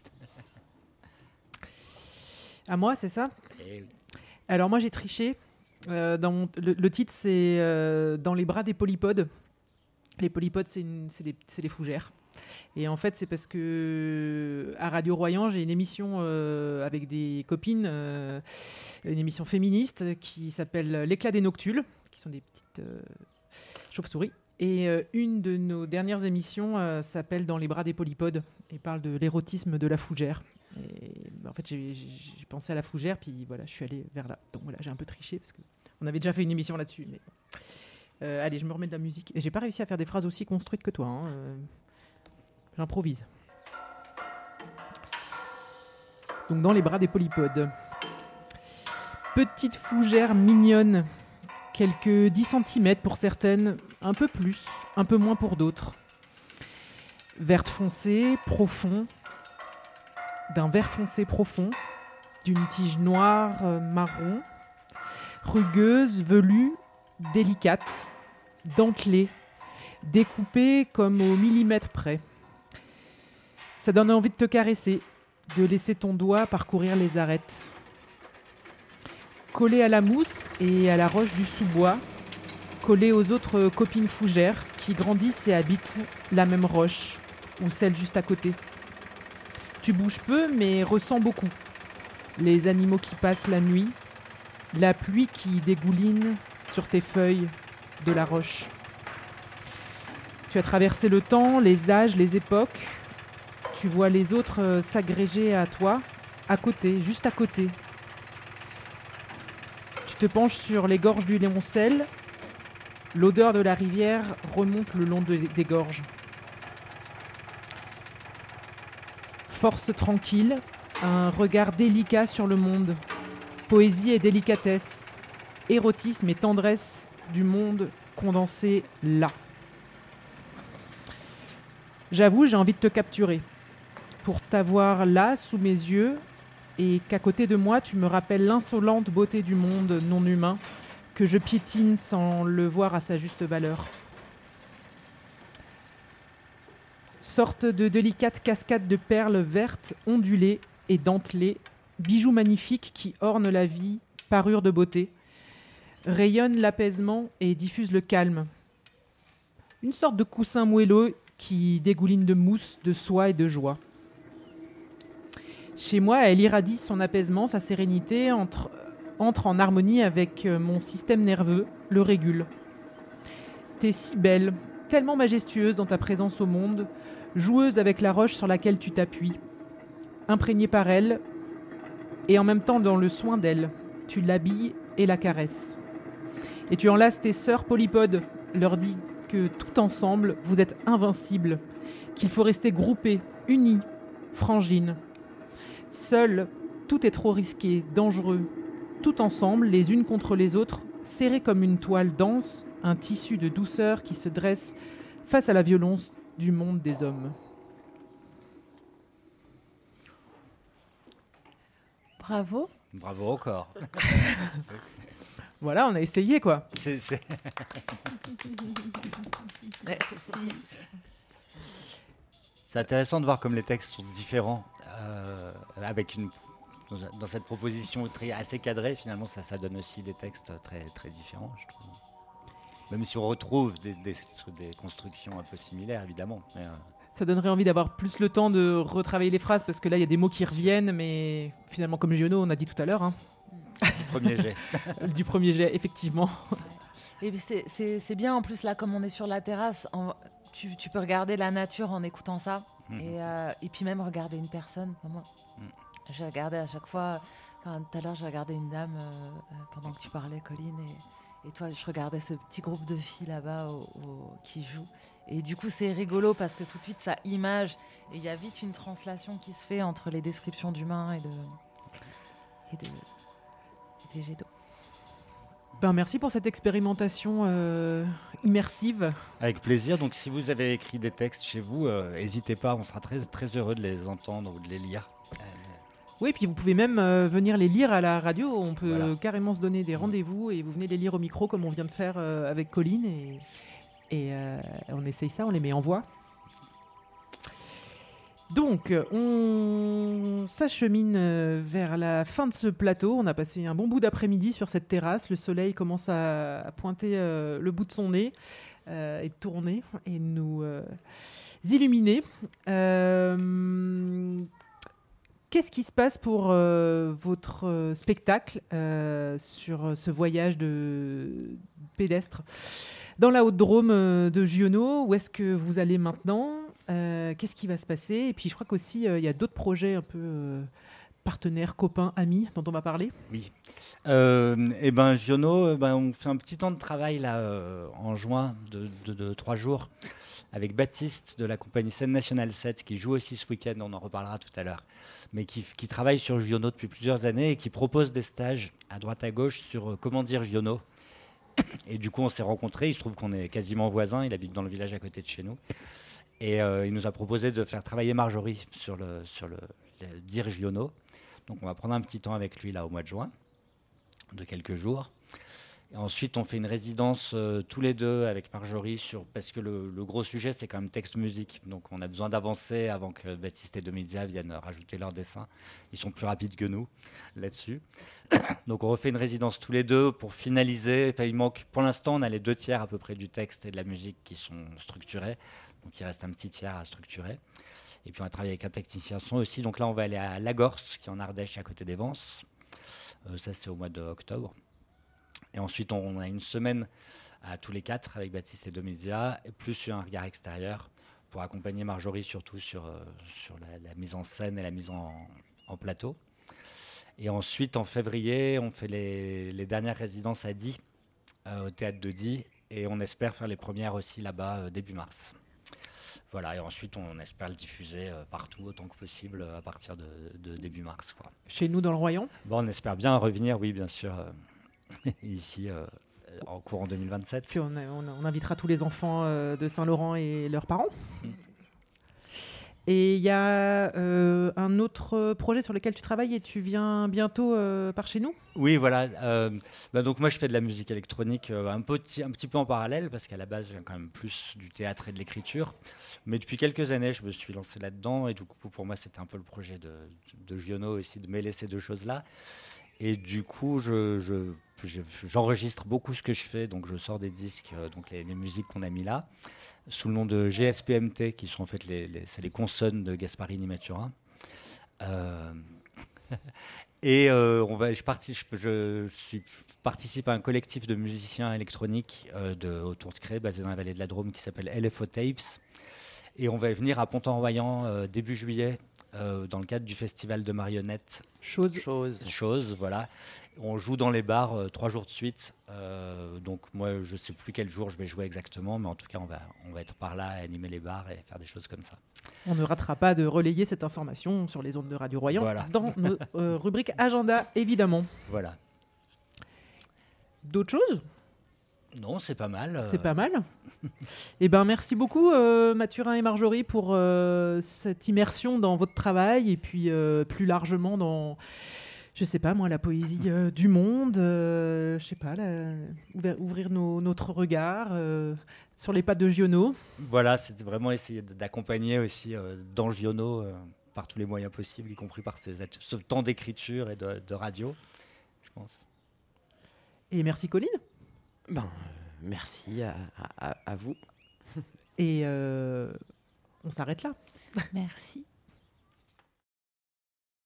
S1: À moi, c'est ça ?
S2: Et oui.
S1: Alors moi, j'ai triché. Euh, dans mon, le, le titre, c'est euh, « Dans les bras des polypodes ». Les polypodes, c'est, une, c'est, des, c'est des fougères. Et en fait, c'est parce que à Radio Royan, j'ai une émission euh, avec des copines, euh, une émission féministe qui s'appelle L'éclat des noctules, qui sont des petites euh, chauves-souris. Et euh, une de nos dernières émissions euh, s'appelle Dans les bras des polypodes et parle de l'érotisme de la fougère. Et bah, en fait, j'ai, j'ai, j'ai pensé à la fougère, puis voilà, je suis allée vers là. Donc voilà, j'ai un peu triché parce qu'on avait déjà fait une émission là-dessus. Mais euh, allez, je me remets de la musique. Et j'ai pas réussi à faire des phrases aussi construites que toi. Hein. Euh, j'improvise. Donc dans les bras des polypodes. Petite fougère mignonne. Quelques dix centimètres pour certaines, un peu plus, un peu moins pour d'autres. Verte foncée, profond, d'un vert foncé profond, d'une tige noire euh, marron, rugueuse, velue, délicate, dentelée, découpée comme au millimètre près. Ça donne envie de te caresser, de laisser ton doigt parcourir les arêtes. Collée à la mousse et à la roche du sous-bois, collée aux autres copines fougères qui grandissent et habitent la même roche ou celle juste à côté. Tu bouges peu mais ressens beaucoup. Les animaux qui passent la nuit, la pluie qui dégouline sur tes feuilles de la roche. Tu as traversé le temps, les âges, les époques. Tu vois les autres s'agréger à toi, à côté, juste à côté. Tu te penches sur les gorges du Léoncel. L'odeur de la rivière remonte le long de, des gorges. Force tranquille, un regard délicat sur le monde. Poésie et délicatesse, érotisme et tendresse du monde condensé là. J'avoue, j'ai envie de te capturer. Pour t'avoir là, sous mes yeux, et qu'à côté de moi, tu me rappelles l'insolente beauté du monde non humain que je piétine sans le voir à sa juste valeur. Sorte de délicate cascade de perles vertes, ondulées et dentelées, bijoux magnifiques qui ornent la vie, parure de beauté, rayonnent l'apaisement et diffusent le calme. Une sorte de coussin moelleux qui dégouline de mousse, de soie et de joie. Chez moi, elle irradie son apaisement, sa sérénité, entre, entre en harmonie avec mon système nerveux, le régule. T'es si belle, tellement majestueuse dans ta présence au monde, joueuse avec la roche sur laquelle tu t'appuies. Imprégnée par elle, et en même temps dans le soin d'elle, tu l'habilles et la caresses. Et tu enlaces tes sœurs polypodes, leur dis que tout ensemble, vous êtes invincibles, qu'il faut rester groupés, unis, frangines. Seuls, tout est trop risqué, dangereux. Tout ensemble, les unes contre les autres, serrés comme une toile dense, un tissu de douceur qui se dresse face à la violence du monde des hommes.
S3: Bravo.
S2: Bravo encore.
S1: Voilà, on a essayé quoi.
S2: C'est, c'est...
S3: Merci.
S2: C'est intéressant de voir comme les textes sont différents. Euh, avec une, dans cette proposition très, assez cadrée, finalement, ça, ça donne aussi des textes très, très différents, je trouve. Même si on retrouve des, des, des constructions un peu similaires, évidemment. Mais, euh...
S1: Ça donnerait envie d'avoir plus le temps de retravailler les phrases, parce que là, il y a des mots qui reviennent, mais finalement, comme Giono, on a dit tout à l'heure. Hein.
S2: Du premier jet.
S1: Du premier jet, effectivement.
S3: Et c'est, c'est, c'est bien, en plus, là, comme on est sur la terrasse, en... tu, tu peux regarder la nature en écoutant ça. Mmh. Et, euh, et puis même regarder une personne. Enfin, moi, mmh. j'ai regardé à chaque fois. Enfin, tout à l'heure, j'ai regardé une dame euh, pendant que tu parlais, Colline. Et, et toi, je regardais ce petit groupe de filles là-bas au, au, qui jouent. Et du coup, c'est rigolo parce que tout de suite, ça image. Et il y a vite une translation qui se fait entre les descriptions d'humains et, de, et, de, et des jets d'eau.
S1: Ben, merci pour cette expérimentation euh, immersive.
S2: Avec plaisir. Donc, si vous avez écrit des textes chez vous, n'hésitez euh, pas. On sera très, très heureux de les entendre ou de les lire. Euh,
S1: oui, puis vous pouvez même euh, venir les lire à la radio. On peut voilà. carrément se donner des rendez-vous et vous venez les lire au micro comme on vient de faire euh, avec Colline. Et, et euh, on essaye ça, on les met en voix. Donc, on s'achemine vers la fin de ce plateau. On a passé un bon bout d'après-midi sur cette terrasse. Le soleil commence à pointer euh, le bout de son nez euh, et tourner et nous euh, illuminer. Euh, qu'est-ce qui se passe pour euh, votre euh, spectacle euh, sur ce voyage de pédestre dans la Haute-Drôme euh, de Giono? Où est-ce que vous allez maintenant? euh, Qu'est-ce qui va se passer? Et puis je crois qu'aussi il euh, y a d'autres projets un peu euh, partenaires, copains, amis dont on va parler.
S2: Oui. Euh, et ben Giono, euh, ben, on fait un petit temps de travail là euh, en juin de, de, de trois jours avec Baptiste de la compagnie Scène Nationale sept qui joue aussi ce week-end, on en reparlera tout à l'heure, mais qui, qui travaille sur Giono depuis plusieurs années et qui propose des stages à droite à gauche sur euh, comment dire Giono. Et du coup on s'est rencontrés, il se trouve qu'on est quasiment voisins, il habite dans le village à côté de chez nous. Et euh, il nous a proposé de faire travailler Marjorie sur le, sur le, le dire Giono. Donc on va prendre un petit temps avec lui là au mois de juin, de quelques jours. Et ensuite on fait une résidence euh, tous les deux avec Marjorie, sur, parce que le, le gros sujet c'est quand même texte-musique. Donc on a besoin d'avancer avant que Baptiste et Domitia viennent rajouter leurs dessins. Ils sont plus rapides que nous là-dessus. Donc on refait une résidence tous les deux pour finaliser. Enfin, il manque, pour l'instant on a les deux tiers à peu près du texte et de la musique qui sont structurés. Donc il reste un petit tiers à structurer. Et puis on va travailler avec un technicien son aussi. Donc là on va aller à Lagorce, qui est en Ardèche à côté des Vences. Euh, ça c'est au mois d'octobre. Et ensuite on a une semaine à tous les quatre avec Baptiste et Domitia, plus un regard extérieur pour accompagner Marjorie surtout sur, euh, sur la, la mise en scène et la mise en, en plateau. Et ensuite en février on fait les, les dernières résidences à Die, euh, au théâtre de Die, et on espère faire les premières aussi là-bas euh, début mars. Voilà, et ensuite on espère le diffuser euh, partout autant que possible euh, à partir de, de début mars, quoi.
S1: Chez nous dans le Royan?
S2: Bon, on espère bien revenir, oui, bien sûr, euh, ici euh, en courant deux mille vingt-sept.
S1: Puis on, a, on, a, on invitera tous les enfants euh, de Saint-Laurent et leurs parents. Mmh. Et il y a euh, un autre projet sur lequel tu travailles et tu viens bientôt euh, par chez nous?
S2: Oui, voilà. Euh, bah donc moi, je fais de la musique électronique euh, un, petit, un petit peu en parallèle, parce qu'à la base, je viens quand même plus du théâtre et de l'écriture. Mais depuis quelques années, je me suis lancé là-dedans. Et du coup, pour moi, c'était un peu le projet de, de Giono aussi, de mêler ces deux choses-là. Et du coup, je, je, je, j'enregistre beaucoup ce que je fais. Donc, je sors des disques, euh, donc les, les musiques qu'on a mis là, sous le nom de G S P M T, qui sont en fait les, les, c'est les consonnes de Gasparini-Maturin. Euh... Et euh, on va, je, participe, je, je suis, participe à un collectif de musiciens électroniques euh, de, autour de Cré, basé dans la vallée de la Drôme, qui s'appelle L F O Tapes. Et on va venir à Pont-en-Royan euh, début juillet, euh, dans le cadre du festival de marionnettes.
S1: Chose.
S4: Chose.
S2: Chose, voilà. On joue dans les bars euh, trois jours de suite. Euh, donc moi, je ne sais plus quel jour je vais jouer exactement, mais en tout cas, on va, on va être par là, animer les bars et faire des choses comme ça.
S1: On ne ratera pas de relayer cette information sur les ondes de Radio Royan, voilà, dans nos euh, rubriques agenda, évidemment.
S2: Voilà.
S1: D'autres choses ?
S2: Non, c'est pas mal.
S1: C'est pas mal. Eh ben, merci beaucoup, euh, Mathurin et Marjorie, pour euh, cette immersion dans votre travail et puis euh, plus largement dans, je sais pas moi, la poésie euh, du monde. Euh, je sais pas, la, ouvrir, ouvrir nos, notre regard euh, sur les pas de Giono.
S2: Voilà, c'était vraiment essayer d'accompagner aussi euh, dans Giono euh, par tous les moyens possibles, y compris par ces, ce temps d'écriture et de, de radio, je pense.
S1: Et merci, Colline.
S4: Ben, euh, merci à, à, à vous.
S1: Et euh, on s'arrête là.
S3: Merci.